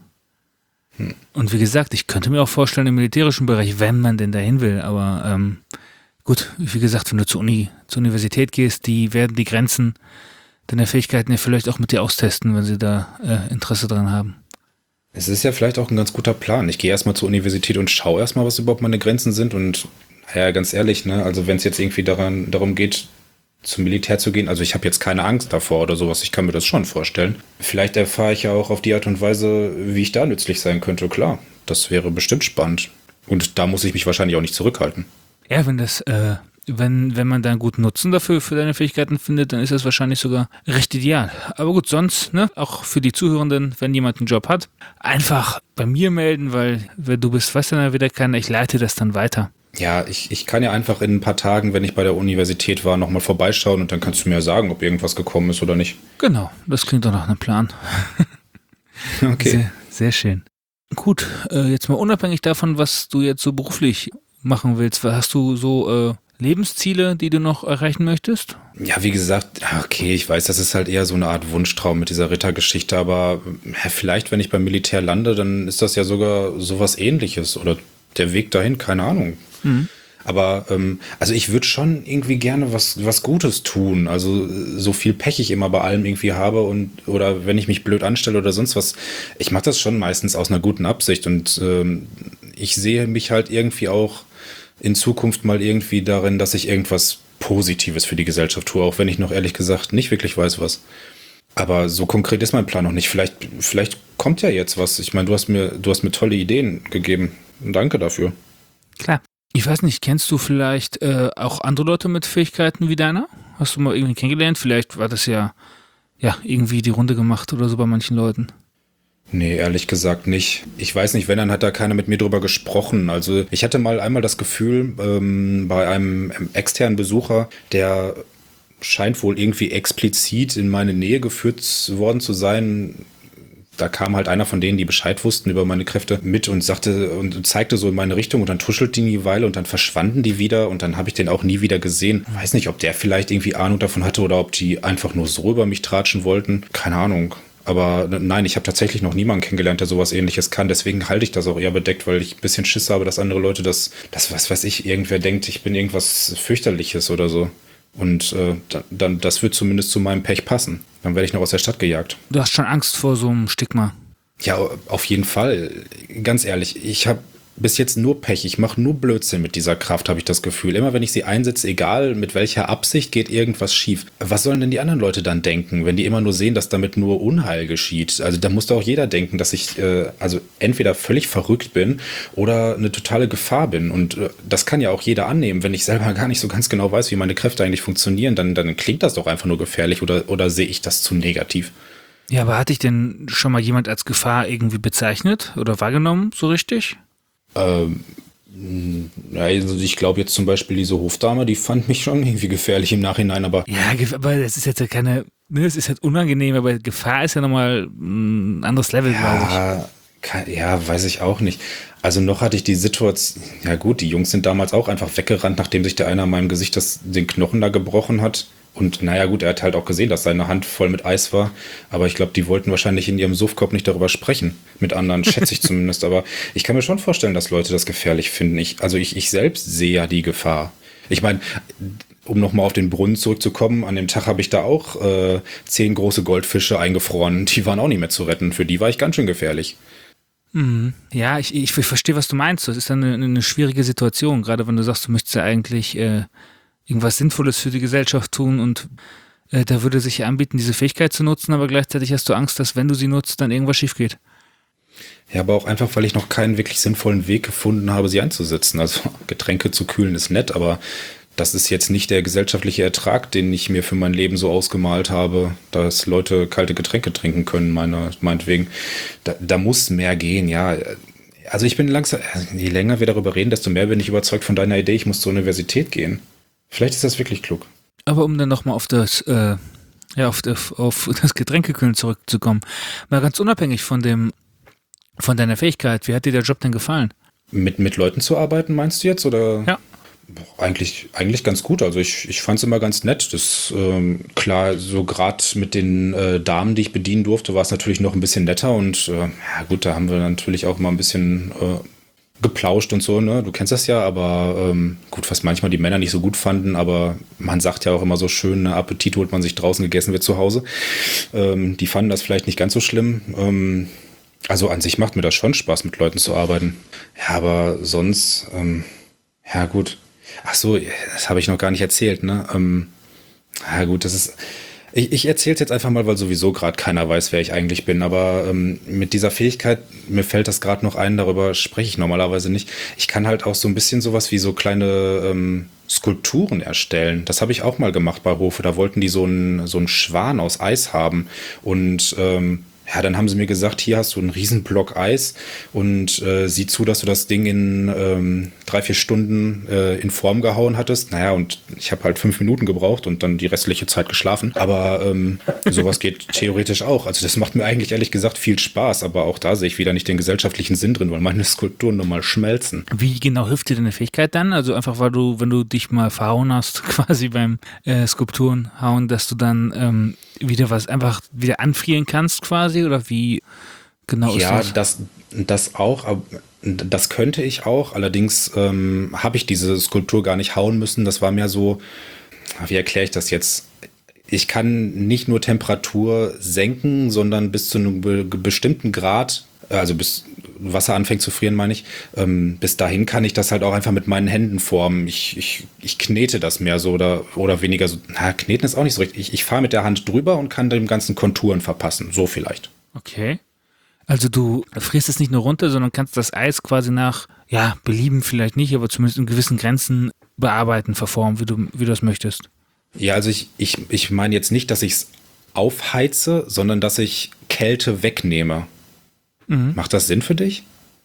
[SPEAKER 2] Und wie gesagt, ich könnte mir auch vorstellen, im militärischen Bereich, wenn man denn dahin will, aber ähm, gut, wie gesagt, wenn du zur Uni, zur Universität gehst, die werden die Grenzen deiner Fähigkeiten ja vielleicht auch mit dir austesten, wenn sie da äh, Interesse dran haben.
[SPEAKER 3] Es ist ja vielleicht auch ein ganz guter Plan. Ich gehe erstmal zur Universität und schaue erstmal, was überhaupt meine Grenzen sind. Und ja, ganz ehrlich, ne, also wenn es jetzt irgendwie daran, darum geht, zum Militär zu gehen, also ich habe jetzt keine Angst davor oder sowas, ich kann mir das schon vorstellen. Vielleicht erfahre ich ja auch auf die Art und Weise, wie ich da nützlich sein könnte, klar. Das wäre bestimmt spannend. Und da muss ich mich wahrscheinlich auch nicht zurückhalten.
[SPEAKER 2] Ja, wenn das, äh, wenn, wenn man da einen guten Nutzen dafür für deine Fähigkeiten findet, dann ist das wahrscheinlich sogar recht ideal. Aber gut, sonst, ne, auch für die Zuhörenden, wenn jemand einen Job hat, einfach bei mir melden, weil wenn du bist, weißt du dann wieder keiner, ich leite das dann weiter.
[SPEAKER 3] Ja, ich, ich kann ja einfach in ein paar Tagen, wenn ich bei der Universität war, nochmal vorbeischauen und dann kannst du mir ja sagen, ob irgendwas gekommen ist oder nicht.
[SPEAKER 2] Genau, das klingt doch nach einem Plan.
[SPEAKER 3] Okay.
[SPEAKER 2] Sehr, sehr schön. Gut, äh, jetzt mal unabhängig davon, was du jetzt so beruflich machen willst, hast du so äh, Lebensziele, die du noch erreichen möchtest?
[SPEAKER 3] Ja, wie gesagt, okay, ich weiß, das ist halt eher so eine Art Wunschtraum mit dieser Rittergeschichte, aber ja, vielleicht, wenn ich beim Militär lande, dann ist das ja sogar sowas Ähnliches oder der Weg dahin, keine Ahnung.
[SPEAKER 2] Mhm.
[SPEAKER 3] Aber ähm, also ich würde schon irgendwie gerne was was Gutes tun. Also so viel Pech ich immer bei allem irgendwie habe und oder wenn ich mich blöd anstelle oder sonst was. Ich mache das schon meistens aus einer guten Absicht und ähm, ich sehe mich halt irgendwie auch in Zukunft mal irgendwie darin, dass ich irgendwas Positives für die Gesellschaft tue, auch wenn ich noch ehrlich gesagt nicht wirklich weiß, was. Aber so konkret ist mein Plan noch nicht. Vielleicht, vielleicht kommt ja jetzt was. Ich meine, du hast mir, du hast mir tolle Ideen gegeben. Danke dafür.
[SPEAKER 2] Klar. Ich weiß nicht, kennst du vielleicht äh, auch andere Leute mit Fähigkeiten wie deiner? Hast du mal irgendwie kennengelernt? Vielleicht war das ja, ja irgendwie die Runde gemacht oder so bei manchen Leuten.
[SPEAKER 3] Nee, ehrlich gesagt nicht. Ich weiß nicht, wenn, dann hat da keiner mit mir drüber gesprochen. Also ich hatte mal einmal das Gefühl, ähm, bei einem externen Besucher, der scheint wohl irgendwie explizit in meine Nähe geführt worden zu sein. Da kam halt einer von denen, die Bescheid wussten über meine Kräfte, mit und sagte und zeigte so in meine Richtung und dann tuschelte die eine Weile und dann verschwanden die wieder und dann habe ich den auch nie wieder gesehen. Weiß nicht, ob der vielleicht irgendwie Ahnung davon hatte oder ob die einfach nur so über mich tratschen wollten. Keine Ahnung. Aber nein, ich habe tatsächlich noch niemanden kennengelernt, der sowas Ähnliches kann. Deswegen halte ich das auch eher bedeckt, weil ich ein bisschen Schiss habe, dass andere Leute das, das was weiß ich, irgendwer denkt, ich bin irgendwas fürchterliches oder so. Und äh, dann, das wird zumindest zu meinem Pech passen. Dann werde ich noch aus der Stadt gejagt.
[SPEAKER 2] Du hast schon Angst vor so einem Stigma.
[SPEAKER 3] Ja, auf jeden Fall. Ganz ehrlich, ich habe bis jetzt nur Pech. Ich mache nur Blödsinn mit dieser Kraft, habe ich das Gefühl. Immer wenn ich sie einsetze, egal mit welcher Absicht, geht irgendwas schief. Was sollen denn die anderen Leute dann denken, wenn die immer nur sehen, dass damit nur Unheil geschieht? Also da muss doch auch jeder denken, dass ich äh, also entweder völlig verrückt bin oder eine totale Gefahr bin. Und äh, das kann ja auch jeder annehmen. Wenn ich selber gar nicht so ganz genau weiß, wie meine Kräfte eigentlich funktionieren, dann, dann klingt das doch einfach nur gefährlich oder, oder sehe ich das zu negativ?
[SPEAKER 2] Ja, aber hat dich denn schon mal jemand als Gefahr irgendwie bezeichnet oder wahrgenommen, so richtig?
[SPEAKER 3] Ähm, also ich glaube jetzt zum Beispiel diese Hofdame, die fand mich schon irgendwie gefährlich im Nachhinein, aber...
[SPEAKER 2] Ja, aber das ist jetzt ja keine, ne, es ist jetzt unangenehm, aber Gefahr ist ja nochmal ein anderes Level, glaube ich.
[SPEAKER 3] Ja, kann, ja, weiß ich auch nicht. Also noch hatte ich die Situation, ja gut, die Jungs sind damals auch einfach weggerannt, nachdem sich der eine an meinem Gesicht das, den Knochen da gebrochen hat. Und naja gut, er hat halt auch gesehen, dass seine Hand voll mit Eis war. Aber ich glaube, die wollten wahrscheinlich in ihrem Suffkorb nicht darüber sprechen. Mit anderen, schätze ich zumindest. Aber ich kann mir schon vorstellen, dass Leute das gefährlich finden. Ich, also ich, ich selbst sehe ja die Gefahr. Ich meine, um nochmal auf den Brunnen zurückzukommen, an dem Tag habe ich da auch äh, zehn große Goldfische eingefroren. Die waren auch nicht mehr zu retten. Für die war ich ganz schön gefährlich.
[SPEAKER 2] Mhm. Ja, ich, ich, ich verstehe, was du meinst. Das ist eine, eine schwierige Situation. Gerade wenn du sagst, du möchtest ja eigentlich... Äh irgendwas Sinnvolles für die Gesellschaft tun und äh, da würde sich ja anbieten, diese Fähigkeit zu nutzen, aber gleichzeitig hast du Angst, dass wenn du sie nutzt, dann irgendwas schief geht.
[SPEAKER 3] Ja, aber auch einfach, weil ich noch keinen wirklich sinnvollen Weg gefunden habe, sie einzusetzen. Also Getränke zu kühlen ist nett, aber das ist jetzt nicht der gesellschaftliche Ertrag, den ich mir für mein Leben so ausgemalt habe, dass Leute kalte Getränke trinken können, meine, meinetwegen. Da, da muss mehr gehen, ja. Also ich bin langsam, je länger wir darüber reden, desto mehr bin ich überzeugt von deiner Idee, ich muss zur Universität gehen. Vielleicht ist das wirklich klug.
[SPEAKER 2] Aber um dann nochmal auf das, äh, ja, auf, auf, auf das Getränkekühlen zurückzukommen, mal ganz unabhängig von dem, von deiner Fähigkeit, wie hat dir der Job denn gefallen?
[SPEAKER 3] Mit, mit Leuten zu arbeiten, meinst du jetzt? Oder?
[SPEAKER 2] Ja.
[SPEAKER 3] Boah, eigentlich, eigentlich ganz gut. Also ich, ich fand es immer ganz nett. Das, ähm, klar, so gerade mit den äh, Damen, die ich bedienen durfte, war es natürlich noch ein bisschen netter. Und äh, ja gut, da haben wir natürlich auch mal ein bisschen... Äh, geplauscht und so, ne? Du kennst das ja, aber ähm, gut, was manchmal die Männer nicht so gut fanden, aber man sagt ja auch immer so schön, ne? Appetit holt man sich draußen, gegessen wird zu Hause. Ähm, die fanden das vielleicht nicht ganz so schlimm. Ähm, also an sich macht mir das schon Spaß, mit Leuten zu arbeiten. Ja, aber sonst, ähm, ja gut. Ach so, das habe ich noch gar nicht erzählt, ne? Ähm, ja gut, das ist... Ich, ich erzähle es jetzt einfach mal, weil sowieso gerade keiner weiß, wer ich eigentlich bin. Aber ähm, mit dieser Fähigkeit, mir fällt das gerade noch ein, darüber spreche ich normalerweise nicht. Ich kann halt auch so ein bisschen sowas wie so kleine ähm, Skulpturen erstellen. Das habe ich auch mal gemacht bei Hofe. Da wollten die so einen so einen Schwan aus Eis haben. Und ähm, ja, dann haben sie mir gesagt, hier hast du einen riesen Block Eis und äh, sieh zu, dass du das Ding in ähm, drei, vier Stunden äh, in Form gehauen hattest. Naja, und ich habe halt fünf Minuten gebraucht und dann die restliche Zeit geschlafen. Aber ähm, sowas geht theoretisch auch. Also das macht mir eigentlich ehrlich gesagt viel Spaß, aber auch da sehe ich wieder nicht den gesellschaftlichen Sinn drin, weil meine Skulpturen nochmal schmelzen.
[SPEAKER 2] Wie genau hilft dir deine Fähigkeit dann? Also einfach, weil du, wenn du dich mal verhauen hast, quasi beim äh, Skulpturen hauen, dass du dann ähm, wieder was einfach wieder anfrieren kannst quasi? Oder wie genau ist
[SPEAKER 3] ja,
[SPEAKER 2] das?
[SPEAKER 3] Ja, das, das auch, aber das könnte ich auch. Allerdings ähm, habe ich diese Skulptur gar nicht hauen müssen. Das war mehr so, wie erkläre ich das jetzt? Ich kann nicht nur Temperatur senken, sondern bis zu einem be- bestimmten Grad, also bis Wasser anfängt zu frieren, meine ich, ähm, bis dahin kann ich das halt auch einfach mit meinen Händen formen. Ich, ich, ich knete das mehr so oder, oder weniger so. Na, kneten ist auch nicht so richtig. Ich, ich fahre mit der Hand drüber und kann dem ganzen Konturen verpassen. So vielleicht.
[SPEAKER 2] Okay. Also du frierst es nicht nur runter, sondern kannst das Eis quasi nach, ja, Belieben vielleicht nicht, aber zumindest in gewissen Grenzen bearbeiten, verformen, wie du, wie du das möchtest.
[SPEAKER 3] Ja, also ich, ich, ich meine jetzt nicht, dass ich es aufheize, sondern dass ich Kälte wegnehme. Mhm. Macht das Sinn für dich?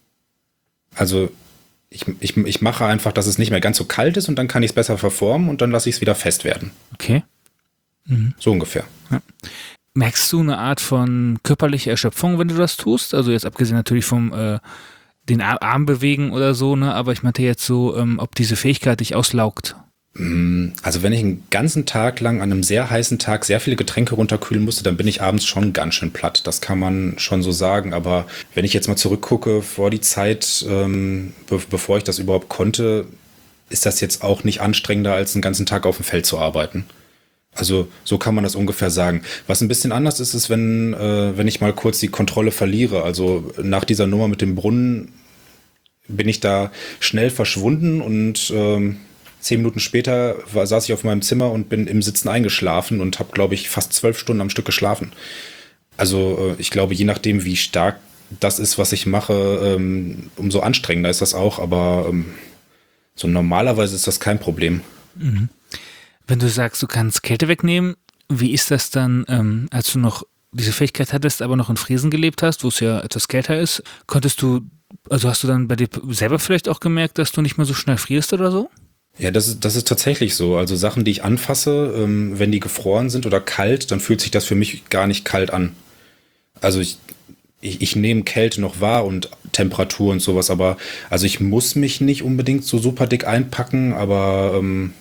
[SPEAKER 3] Also ich, ich, ich mache einfach, dass es nicht mehr ganz so kalt ist und dann kann ich es besser verformen und dann lasse ich es wieder fest werden.
[SPEAKER 2] Okay.
[SPEAKER 3] Mhm. So ungefähr.
[SPEAKER 2] Ja. Merkst du eine Art von körperlicher Erschöpfung, wenn du das tust? Also jetzt abgesehen natürlich vom äh, den Arm bewegen oder so, ne? Aber ich meinte jetzt so, ähm, ob diese Fähigkeit dich auslaugt.
[SPEAKER 3] Also wenn ich einen ganzen Tag lang an einem sehr heißen Tag sehr viele Getränke runterkühlen musste, dann bin ich abends schon ganz schön platt. Das kann man schon so sagen. Aber wenn ich jetzt mal zurückgucke vor die Zeit, ähm, be- bevor ich das überhaupt konnte, ist das jetzt auch nicht anstrengender, als einen ganzen Tag auf dem Feld zu arbeiten. Also so kann man das ungefähr sagen. Was ein bisschen anders ist, ist, wenn, äh, wenn ich mal kurz die Kontrolle verliere. Also nach dieser Nummer mit dem Brunnen bin ich da schnell verschwunden und ähm, zehn Minuten später war, saß ich auf meinem Zimmer und bin im Sitzen eingeschlafen und habe, glaube ich, fast zwölf Stunden am Stück geschlafen. Also äh, ich glaube, je nachdem, wie stark das ist, was ich mache, ähm, umso anstrengender ist das auch. Aber ähm, so normalerweise ist das kein Problem.
[SPEAKER 2] Mhm. Wenn du sagst, du kannst Kälte wegnehmen, wie ist das dann, ähm, als du noch diese Fähigkeit hattest, aber noch in Friesen gelebt hast, wo es ja etwas kälter ist, konntest du, also hast du dann bei dir selber vielleicht auch gemerkt, dass du nicht mehr so schnell frierst oder so?
[SPEAKER 3] Ja, das ist, das ist tatsächlich so. Also Sachen, die ich anfasse, ähm, wenn die gefroren sind oder kalt, dann fühlt sich das für mich gar nicht kalt an. Also ich, ich, ich nehme Kälte noch wahr und Temperatur und sowas, aber also ich muss mich nicht unbedingt so super dick einpacken, aber ähm,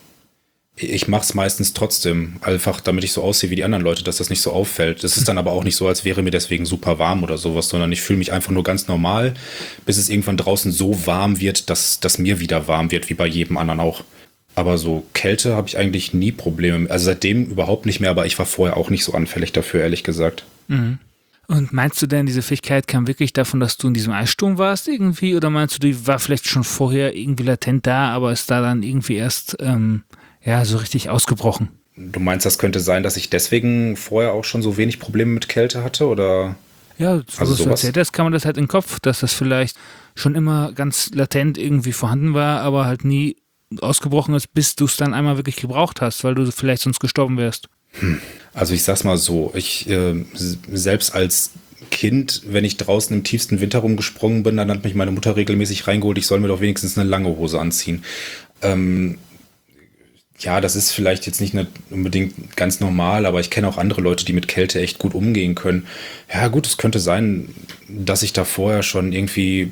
[SPEAKER 3] ich mache es meistens trotzdem, einfach damit ich so aussehe wie die anderen Leute, dass das nicht so auffällt. Das ist dann aber auch nicht so, als wäre mir deswegen super warm oder sowas, sondern ich fühle mich einfach nur ganz normal, bis es irgendwann draußen so warm wird, dass, dass mir wieder warm wird, wie bei jedem anderen auch. Aber so Kälte habe ich eigentlich nie Probleme. Also seitdem überhaupt nicht mehr, aber ich war vorher auch nicht so anfällig dafür, ehrlich gesagt.
[SPEAKER 2] Mhm. Und meinst du denn, diese Fähigkeit kam wirklich davon, dass du in diesem Eissturm warst irgendwie? Oder meinst du, die war vielleicht schon vorher irgendwie latent da, aber ist da dann irgendwie erst ähm, ja, so richtig ausgebrochen?
[SPEAKER 3] Du meinst, das könnte sein, dass ich deswegen vorher auch schon so wenig Probleme mit Kälte hatte, oder?
[SPEAKER 2] Ja, so
[SPEAKER 3] Also
[SPEAKER 2] was du
[SPEAKER 3] sowas?
[SPEAKER 2] erzählt hast, kann man das halt in den Kopf, dass das vielleicht schon immer ganz latent irgendwie vorhanden war, aber halt nie ausgebrochen ist, bis du es dann einmal wirklich gebraucht hast, weil du vielleicht sonst gestorben wärst.
[SPEAKER 3] Hm. Also ich sag's mal so, ich äh, selbst als Kind, wenn ich draußen im tiefsten Winter rumgesprungen bin, dann hat mich meine Mutter regelmäßig reingeholt, ich soll mir doch wenigstens eine lange Hose anziehen. Ähm, ja, das ist vielleicht jetzt nicht unbedingt ganz normal, aber ich kenne auch andere Leute, die mit Kälte echt gut umgehen können. Ja gut, es könnte sein, dass ich da vorher schon irgendwie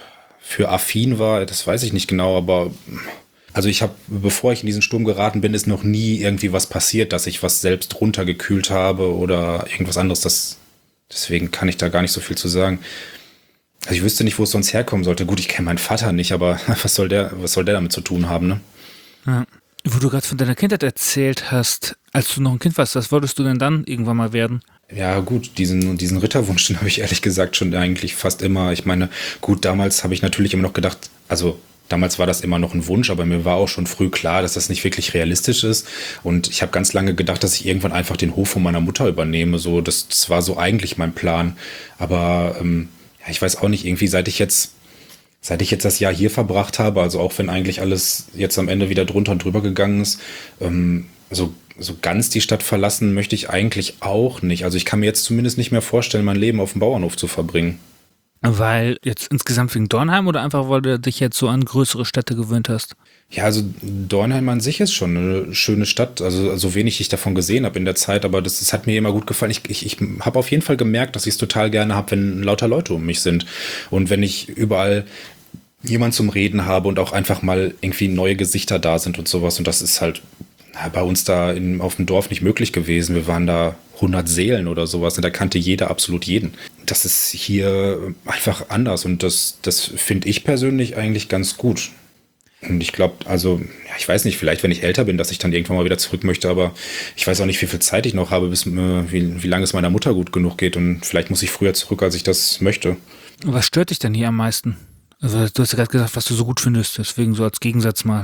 [SPEAKER 3] für affin war, das weiß ich nicht genau, aber also ich habe, bevor ich in diesen Sturm geraten bin, ist noch nie irgendwie was passiert, dass ich was selbst runtergekühlt habe oder irgendwas anderes. Das, deswegen kann ich da gar nicht so viel zu sagen. Also ich wüsste nicht, wo es sonst herkommen sollte. Gut, ich kenne meinen Vater nicht, aber was soll der, was soll der damit zu tun haben, ne?
[SPEAKER 2] Ja. Wo du gerade von deiner Kindheit erzählt hast, als du noch ein Kind warst, was wolltest du denn dann irgendwann mal werden?
[SPEAKER 3] Ja gut, diesen, diesen Ritterwunsch, den habe ich ehrlich gesagt schon eigentlich fast immer. Ich meine, gut, damals habe ich natürlich immer noch gedacht, also damals war das immer noch ein Wunsch, aber mir war auch schon früh klar, dass das nicht wirklich realistisch ist. Und ich habe ganz lange gedacht, dass ich irgendwann einfach den Hof von meiner Mutter übernehme. So, das, das war so eigentlich mein Plan. Aber ähm, ja, ich weiß auch nicht, irgendwie seit ich jetzt Seit ich jetzt das Jahr hier verbracht habe, also auch wenn eigentlich alles jetzt am Ende wieder drunter und drüber gegangen ist, ähm, so, so ganz die Stadt verlassen möchte ich eigentlich auch nicht. Also ich kann mir jetzt zumindest nicht mehr vorstellen, mein Leben auf dem Bauernhof zu verbringen.
[SPEAKER 2] Weil jetzt insgesamt wegen Dornheim oder einfach, weil du dich jetzt so an größere Städte gewöhnt hast?
[SPEAKER 3] Ja, also Dornheim an sich ist schon eine schöne Stadt, also so wenig ich davon gesehen habe in der Zeit, aber das, das hat mir immer gut gefallen. Ich, ich, ich habe auf jeden Fall gemerkt, dass ich es total gerne habe, wenn lauter Leute um mich sind und wenn ich überall jemand zum Reden habe und auch einfach mal irgendwie neue Gesichter da sind und sowas, und das ist halt bei uns da in, auf dem Dorf nicht möglich gewesen. Wir waren da hundert Seelen oder sowas und da kannte jeder absolut jeden. Das ist hier einfach anders und das, das finde ich persönlich eigentlich ganz gut. Und ich glaube, also, ja, ich weiß nicht, vielleicht, wenn ich älter bin, dass ich dann irgendwann mal wieder zurück möchte, aber ich weiß auch nicht, wie viel Zeit ich noch habe, bis, äh, wie, wie lange es meiner Mutter gut genug geht und vielleicht muss ich früher zurück, als ich das möchte.
[SPEAKER 2] Was stört dich denn hier am meisten? Also, du hast ja gerade gesagt, was du so gut findest, deswegen so als Gegensatz mal.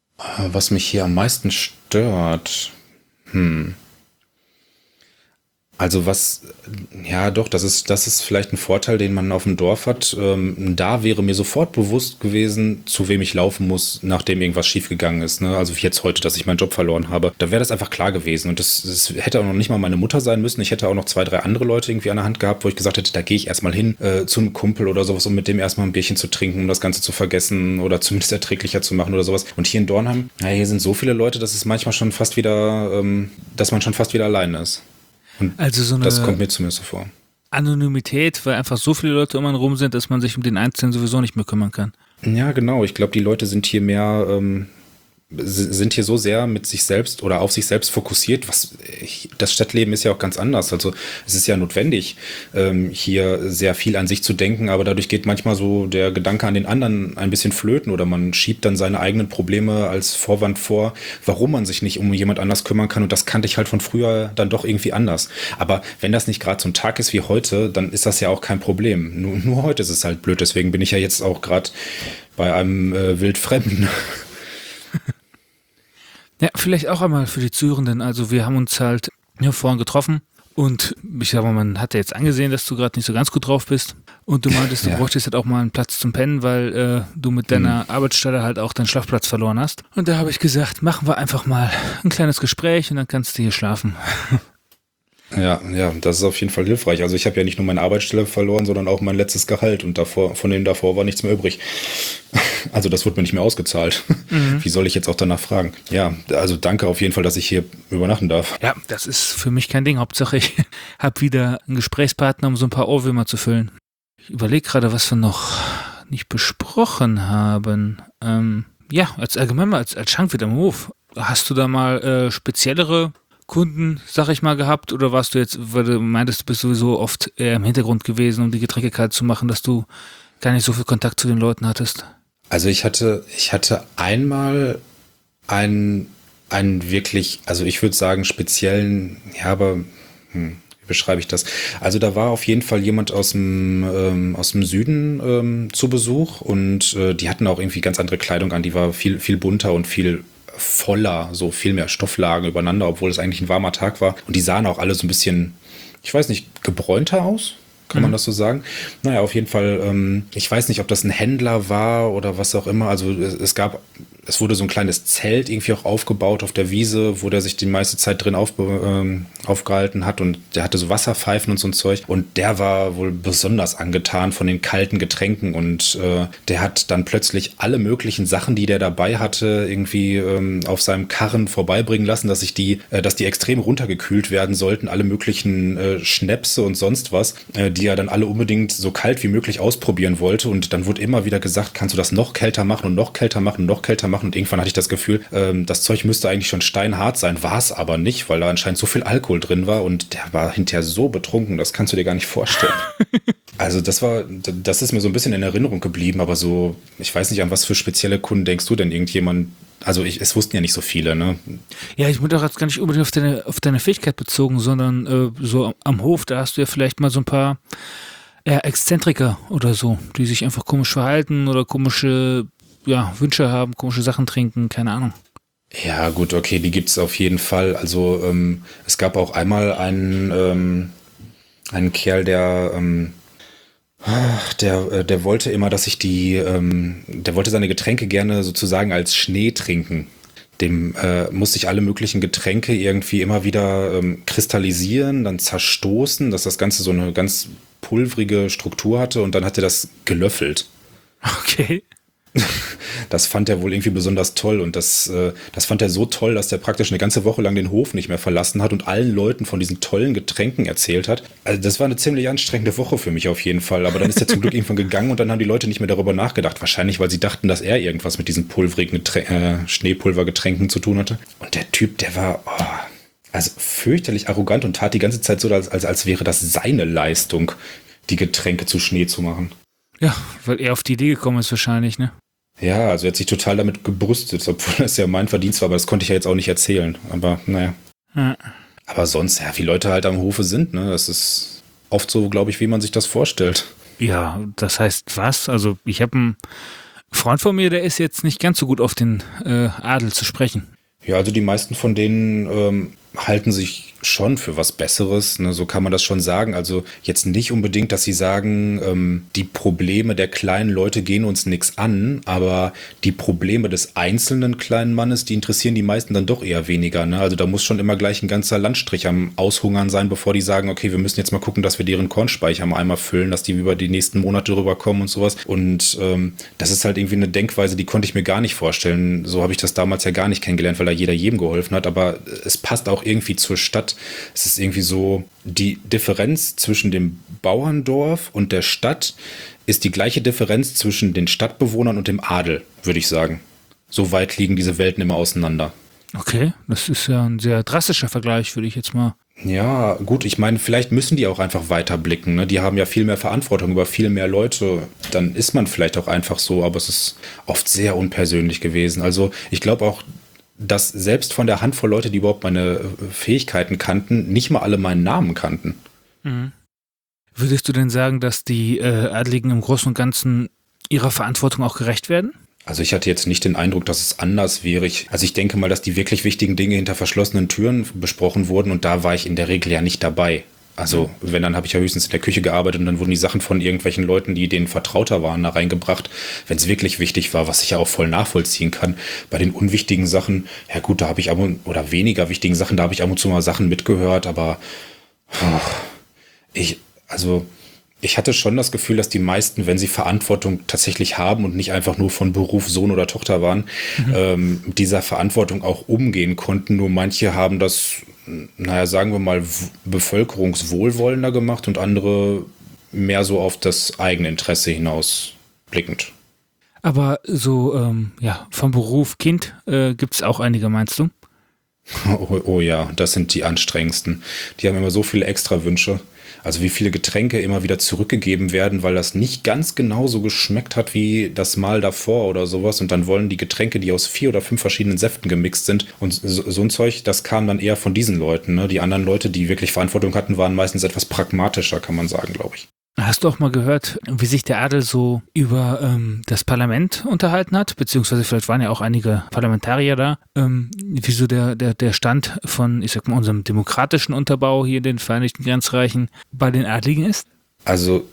[SPEAKER 3] Was mich hier am meisten stört, hm. Also was, ja doch, das ist, das ist vielleicht ein Vorteil, den man auf dem Dorf hat. Ähm, da wäre mir sofort bewusst gewesen, zu wem ich laufen muss, nachdem irgendwas schiefgegangen ist. Ne? Also wie jetzt heute, dass ich meinen Job verloren habe. Da wäre das einfach klar gewesen. Und das, das hätte auch noch nicht mal meine Mutter sein müssen. Ich hätte auch noch zwei, drei andere Leute irgendwie an der Hand gehabt, wo ich gesagt hätte, da gehe ich erstmal hin äh, zu einem Kumpel oder sowas, um mit dem erstmal ein Bierchen zu trinken, um das Ganze zu vergessen oder zumindest erträglicher zu machen oder sowas. Und hier in Dornheim, ja, hier sind so viele Leute, dass es manchmal schon fast wieder, ähm, dass man schon fast wieder alleine ist. Und
[SPEAKER 2] Also so eine
[SPEAKER 3] das kommt mir zumindest so vor.
[SPEAKER 2] Anonymität, weil einfach so viele Leute um einen rum sind, dass man sich um den Einzelnen sowieso nicht mehr kümmern kann.
[SPEAKER 3] Ja, genau. Ich glaube, die Leute sind hier mehr, ähm, sind hier so sehr mit sich selbst oder auf sich selbst fokussiert. Was, das Stadtleben ist ja auch ganz anders. Also es ist ja notwendig, ähm, hier sehr viel an sich zu denken, aber dadurch geht manchmal so der Gedanke an den anderen ein bisschen flöten oder man schiebt dann seine eigenen Probleme als Vorwand vor, warum man sich nicht um jemand anders kümmern kann. Und das kannte ich halt von früher dann doch irgendwie anders. Aber wenn das nicht gerade so ein Tag ist wie heute, dann ist das ja auch kein Problem. Nur, nur heute ist es halt blöd. Deswegen bin ich ja jetzt auch gerade bei einem äh, Wildfremden.
[SPEAKER 2] Ja, vielleicht auch einmal für die Zuhörenden. Also wir haben uns halt ja, vorhin getroffen und ich sag mal, man hat ja jetzt angesehen, dass du gerade nicht so ganz gut drauf bist und du meintest, du
[SPEAKER 3] Ja.
[SPEAKER 2] bräuchtest halt auch mal einen Platz zum Pennen, weil äh, du mit deiner
[SPEAKER 3] Mhm.
[SPEAKER 2] Arbeitsstelle halt auch deinen Schlafplatz verloren hast. Und da habe ich gesagt, machen wir einfach mal ein kleines Gespräch und dann kannst du hier schlafen.
[SPEAKER 3] Ja, ja, das ist auf jeden Fall hilfreich. Also ich habe ja nicht nur meine Arbeitsstelle verloren, sondern auch mein letztes Gehalt und davor, von denen davor war nichts mehr übrig. Also das wurde mir nicht mehr ausgezahlt.
[SPEAKER 2] Mhm.
[SPEAKER 3] Wie soll ich jetzt auch danach fragen? Ja, also danke auf jeden Fall, dass ich hier übernachten darf.
[SPEAKER 2] Ja, das ist für mich kein Ding. Hauptsache ich habe wieder einen Gesprächspartner, um so ein paar Ohrwürmer zu füllen. Ich überlege gerade, was wir noch nicht besprochen haben. Ähm, ja, als allgemein mal als, als Schankwirt am Hof. Hast du da mal äh, speziellere Kunden, sag ich mal, gehabt? Oder warst du jetzt, weil du meintest, du bist sowieso oft eher im Hintergrund gewesen, um die Getränke kalt zu machen, dass du gar nicht so viel Kontakt zu den Leuten hattest?
[SPEAKER 3] Also ich hatte, ich hatte einmal einen, einen wirklich, also ich würde sagen speziellen, ja, aber hm, wie beschreibe ich das? Also da war auf jeden Fall jemand aus dem, ähm, aus dem Süden ähm, zu Besuch und äh, die hatten auch irgendwie ganz andere Kleidung an, die war viel, viel bunter und viel voller, so viel mehr Stofflagen übereinander, obwohl es eigentlich ein warmer Tag war. Und die sahen auch alle so ein bisschen, ich weiß nicht, gebräunter aus. Kann man das so sagen? Naja, auf jeden Fall, ähm, ich weiß nicht, ob das ein Händler war oder was auch immer. Also es, es gab, es wurde so ein kleines Zelt irgendwie auch aufgebaut auf der Wiese, wo der sich die meiste Zeit drin auf, ähm, aufgehalten hat und der hatte so Wasserpfeifen und so ein Zeug und der war wohl besonders angetan von den kalten Getränken und äh, der hat dann plötzlich alle möglichen Sachen, die der dabei hatte, irgendwie ähm, auf seinem Karren vorbeibringen lassen, dass sich die, äh, dass die extrem runtergekühlt werden sollten, alle möglichen äh, Schnäpse und sonst was, äh, die er dann alle unbedingt so kalt wie möglich ausprobieren wollte. Und dann wurde immer wieder gesagt, kannst du das noch kälter machen und noch kälter machen und noch kälter machen. Und irgendwann hatte ich das Gefühl, ähm, das Zeug müsste eigentlich schon steinhart sein, war es aber nicht, weil da anscheinend so viel Alkohol drin war und der war hinterher so betrunken, das kannst du dir gar nicht vorstellen. Also das war, das ist mir so ein bisschen in Erinnerung geblieben, aber so, ich weiß nicht, an was für spezielle Kunden denkst du denn? Irgendjemand, also ich, es wussten ja nicht so viele, ne?
[SPEAKER 2] Ja, ich bin doch jetzt gar nicht unbedingt auf deine, auf deine Fähigkeit bezogen, sondern äh, so am Hof, da hast du ja vielleicht mal so ein paar ja, Exzentriker oder so, die sich einfach komisch verhalten oder komische ja, Wünsche haben, komische Sachen trinken, keine Ahnung.
[SPEAKER 3] Ja, gut, okay, die gibt's auf jeden Fall. Also ähm, es gab auch einmal einen, ähm, einen Kerl, der, ähm, der, äh, der wollte immer, dass ich die, ähm, der wollte seine Getränke gerne sozusagen als Schnee trinken. Dem äh, musste ich alle möglichen Getränke irgendwie immer wieder ähm, kristallisieren, dann zerstoßen, dass das Ganze so eine ganz pulvrige Struktur hatte und dann hat er das gelöffelt.
[SPEAKER 2] Okay.
[SPEAKER 3] Das fand er wohl irgendwie besonders toll und das, äh, das fand er so toll, dass der praktisch eine ganze Woche lang den Hof nicht mehr verlassen hat und allen Leuten von diesen tollen Getränken erzählt hat. Also das war eine ziemlich anstrengende Woche für mich auf jeden Fall, aber dann ist er zum Glück irgendwann gegangen und dann haben die Leute nicht mehr darüber nachgedacht. Wahrscheinlich, weil sie dachten, dass er irgendwas mit diesen pulvrigen Geträn- äh, Schneepulvergetränken zu tun hatte. Und der Typ, der war oh, also fürchterlich arrogant und tat die ganze Zeit so, als, als, als wäre das seine Leistung, die Getränke zu Schnee zu machen.
[SPEAKER 2] Ja, weil er auf die Idee gekommen ist wahrscheinlich, ne?
[SPEAKER 3] Ja, also er hat sich total damit gebrüstet, obwohl das ja mein Verdienst war, aber das konnte ich ja jetzt auch nicht erzählen. Aber naja.
[SPEAKER 2] Ja.
[SPEAKER 3] Aber sonst, ja, wie Leute halt am Hofe sind, ne? Das ist oft so, glaube ich, wie man sich das vorstellt.
[SPEAKER 2] Ja, das heißt was? Also ich habe einen Freund von mir, der ist jetzt nicht ganz so gut auf den äh, Adel zu sprechen.
[SPEAKER 3] Ja, also die meisten von denen ähm, halten sich schon für was Besseres, ne? So kann man das schon sagen. Also jetzt nicht unbedingt, dass sie sagen, ähm, die Probleme der kleinen Leute gehen uns nichts an, aber die Probleme des einzelnen kleinen Mannes, die interessieren die meisten dann doch eher weniger. Ne? Also da muss schon immer gleich ein ganzer Landstrich am Aushungern sein, bevor die sagen, okay, wir müssen jetzt mal gucken, dass wir deren Kornspeicher mal einmal füllen, dass die über die nächsten Monate rüberkommen und sowas. Und ähm, das ist halt irgendwie eine Denkweise, die konnte ich mir gar nicht vorstellen. So habe ich das damals ja gar nicht kennengelernt, weil da jeder jedem geholfen hat. Aber es passt auch irgendwie zur Stadt. Es ist irgendwie so, die Differenz zwischen dem Bauerndorf und der Stadt ist die gleiche Differenz zwischen den Stadtbewohnern und dem Adel, würde ich sagen. So weit liegen diese Welten immer auseinander.
[SPEAKER 2] Okay, das ist ja ein sehr drastischer Vergleich, würde ich jetzt mal.
[SPEAKER 3] Ja, gut, ich meine, vielleicht müssen die auch einfach weiterblicken. Ne? Die haben ja viel mehr Verantwortung über viel mehr Leute. Dann ist man vielleicht auch einfach so, aber es ist oft sehr unpersönlich gewesen. Also ich glaube auch, dass selbst von der Handvoll Leute, die überhaupt meine Fähigkeiten kannten, nicht mal alle meinen Namen kannten.
[SPEAKER 2] Mhm. Würdest du denn sagen, dass die äh, Adligen im Großen und Ganzen ihrer Verantwortung auch gerecht werden?
[SPEAKER 3] Also ich hatte jetzt nicht den Eindruck, dass es anders wäre. Ich, also ich denke mal, dass die wirklich wichtigen Dinge hinter verschlossenen Türen besprochen wurden und da war ich in der Regel ja nicht dabei. Also wenn, dann habe ich ja höchstens in der Küche gearbeitet und dann wurden die Sachen von irgendwelchen Leuten, die denen vertrauter waren, da reingebracht, wenn es wirklich wichtig war, was ich ja auch voll nachvollziehen kann. Bei den unwichtigen Sachen, ja gut, da habe ich ab und, oder weniger wichtigen Sachen, da habe ich ab und zu mal Sachen mitgehört, aber ach, ich, also ich hatte schon das Gefühl, dass die meisten, wenn sie Verantwortung tatsächlich haben und nicht einfach nur von Beruf Sohn oder Tochter waren, mhm. ähm, mit dieser Verantwortung auch umgehen konnten. Nur manche haben das, naja, sagen wir mal, w- bevölkerungswohlwollender gemacht und andere mehr so auf das eigene Interesse hinaus blickend.
[SPEAKER 2] Aber so, ähm, ja, vom Beruf Kind äh, gibt es auch einige, meinst du?
[SPEAKER 3] Oh, oh ja, das sind die anstrengendsten. Die haben immer so viele Extrawünsche. Also wie viele Getränke immer wieder zurückgegeben werden, weil das nicht ganz genauso geschmeckt hat wie das Mal davor oder sowas. Und dann wollen die Getränke, die aus vier oder fünf verschiedenen Säften gemixt sind. Und so, so ein Zeug, das kam dann eher von diesen Leuten. Ne? Die anderen Leute, die wirklich Verantwortung hatten, waren meistens etwas pragmatischer, kann man sagen, glaube ich.
[SPEAKER 2] Hast du auch mal gehört, wie sich der Adel so über ähm, das Parlament unterhalten hat? Beziehungsweise vielleicht waren ja auch einige Parlamentarier da. Ähm, wie so der, der, der Stand von, ich sag mal, unserem demokratischen Unterbau hier in den Vereinigten Grenzreichen bei den Adligen ist?
[SPEAKER 3] Also,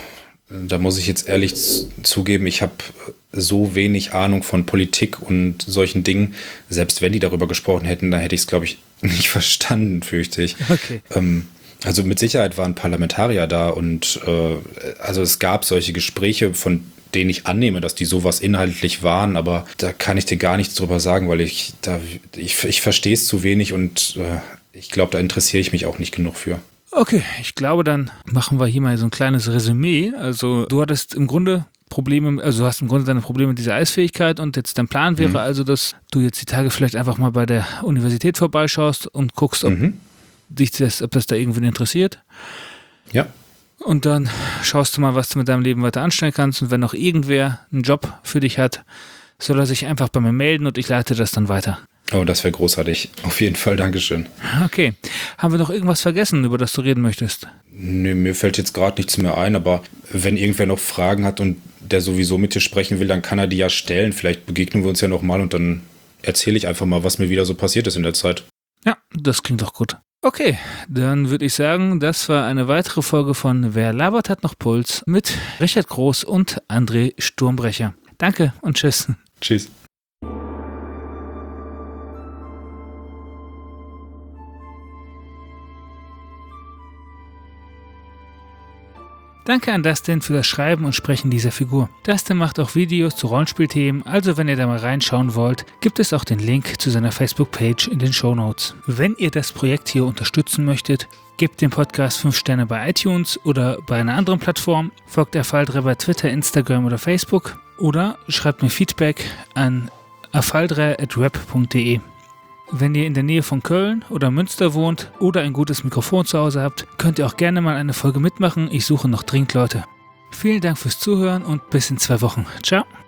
[SPEAKER 3] da muss ich jetzt ehrlich z- zugeben, ich habe so wenig Ahnung von Politik und solchen Dingen. Selbst wenn die darüber gesprochen hätten, dann hätte ich es, glaube ich, nicht verstanden, fürchte ich.
[SPEAKER 2] Okay.
[SPEAKER 3] Ähm, Also mit Sicherheit waren Parlamentarier da und äh, also es gab solche Gespräche, von denen ich annehme, dass die sowas inhaltlich waren, aber da kann ich dir gar nichts drüber sagen, weil ich da ich, ich verstehe es zu wenig und äh, ich glaube, da interessiere ich mich auch nicht genug für.
[SPEAKER 2] Okay, ich glaube, dann machen wir hier mal so ein kleines Resümee. Also du hattest im Grunde Probleme, also du hast im Grunde deine Probleme mit dieser Eisfähigkeit und jetzt dein Plan wäre mhm. also, dass du jetzt die Tage vielleicht einfach mal bei der Universität vorbeischaust und guckst, ob mhm. dich das, ob das da irgendwen interessiert.
[SPEAKER 3] Ja.
[SPEAKER 2] Und dann schaust du mal, was du mit deinem Leben weiter anstellen kannst. Und wenn noch irgendwer einen Job für dich hat, soll er sich einfach bei mir melden und ich leite das dann weiter.
[SPEAKER 3] Oh, das wäre großartig. Auf jeden Fall, Dankeschön.
[SPEAKER 2] Okay. Haben wir noch irgendwas vergessen, über das du reden möchtest?
[SPEAKER 3] Nee, mir fällt jetzt gerade nichts mehr ein, aber wenn irgendwer noch Fragen hat und der sowieso mit dir sprechen will, dann kann er die ja stellen. Vielleicht begegnen wir uns ja nochmal und dann erzähle ich einfach mal, was mir wieder so passiert ist in der Zeit.
[SPEAKER 2] Ja, das klingt doch gut. Okay, dann würde ich sagen, das war eine weitere Folge von Wer labert hat noch Puls mit Richard Groß und André Sturmbrecher. Danke und tschüss.
[SPEAKER 3] Tschüss.
[SPEAKER 2] Danke an Dustin für das Schreiben und Sprechen dieser Figur. Dustin macht auch Videos zu Rollenspielthemen, also wenn ihr da mal reinschauen wollt, gibt es auch den Link zu seiner Facebook-Page in den Shownotes. Wenn ihr das Projekt hier unterstützen möchtet, gebt dem Podcast fünf Sterne bei iTunes oder bei einer anderen Plattform, folgt Afaldre bei Twitter, Instagram oder Facebook oder schreibt mir Feedback an afaldre at web punkt de. Wenn ihr in der Nähe von Köln oder Münster wohnt oder ein gutes Mikrofon zu Hause habt, könnt ihr auch gerne mal eine Folge mitmachen. Ich suche noch dringend Leute. Vielen Dank fürs Zuhören und bis in zwei Wochen. Ciao.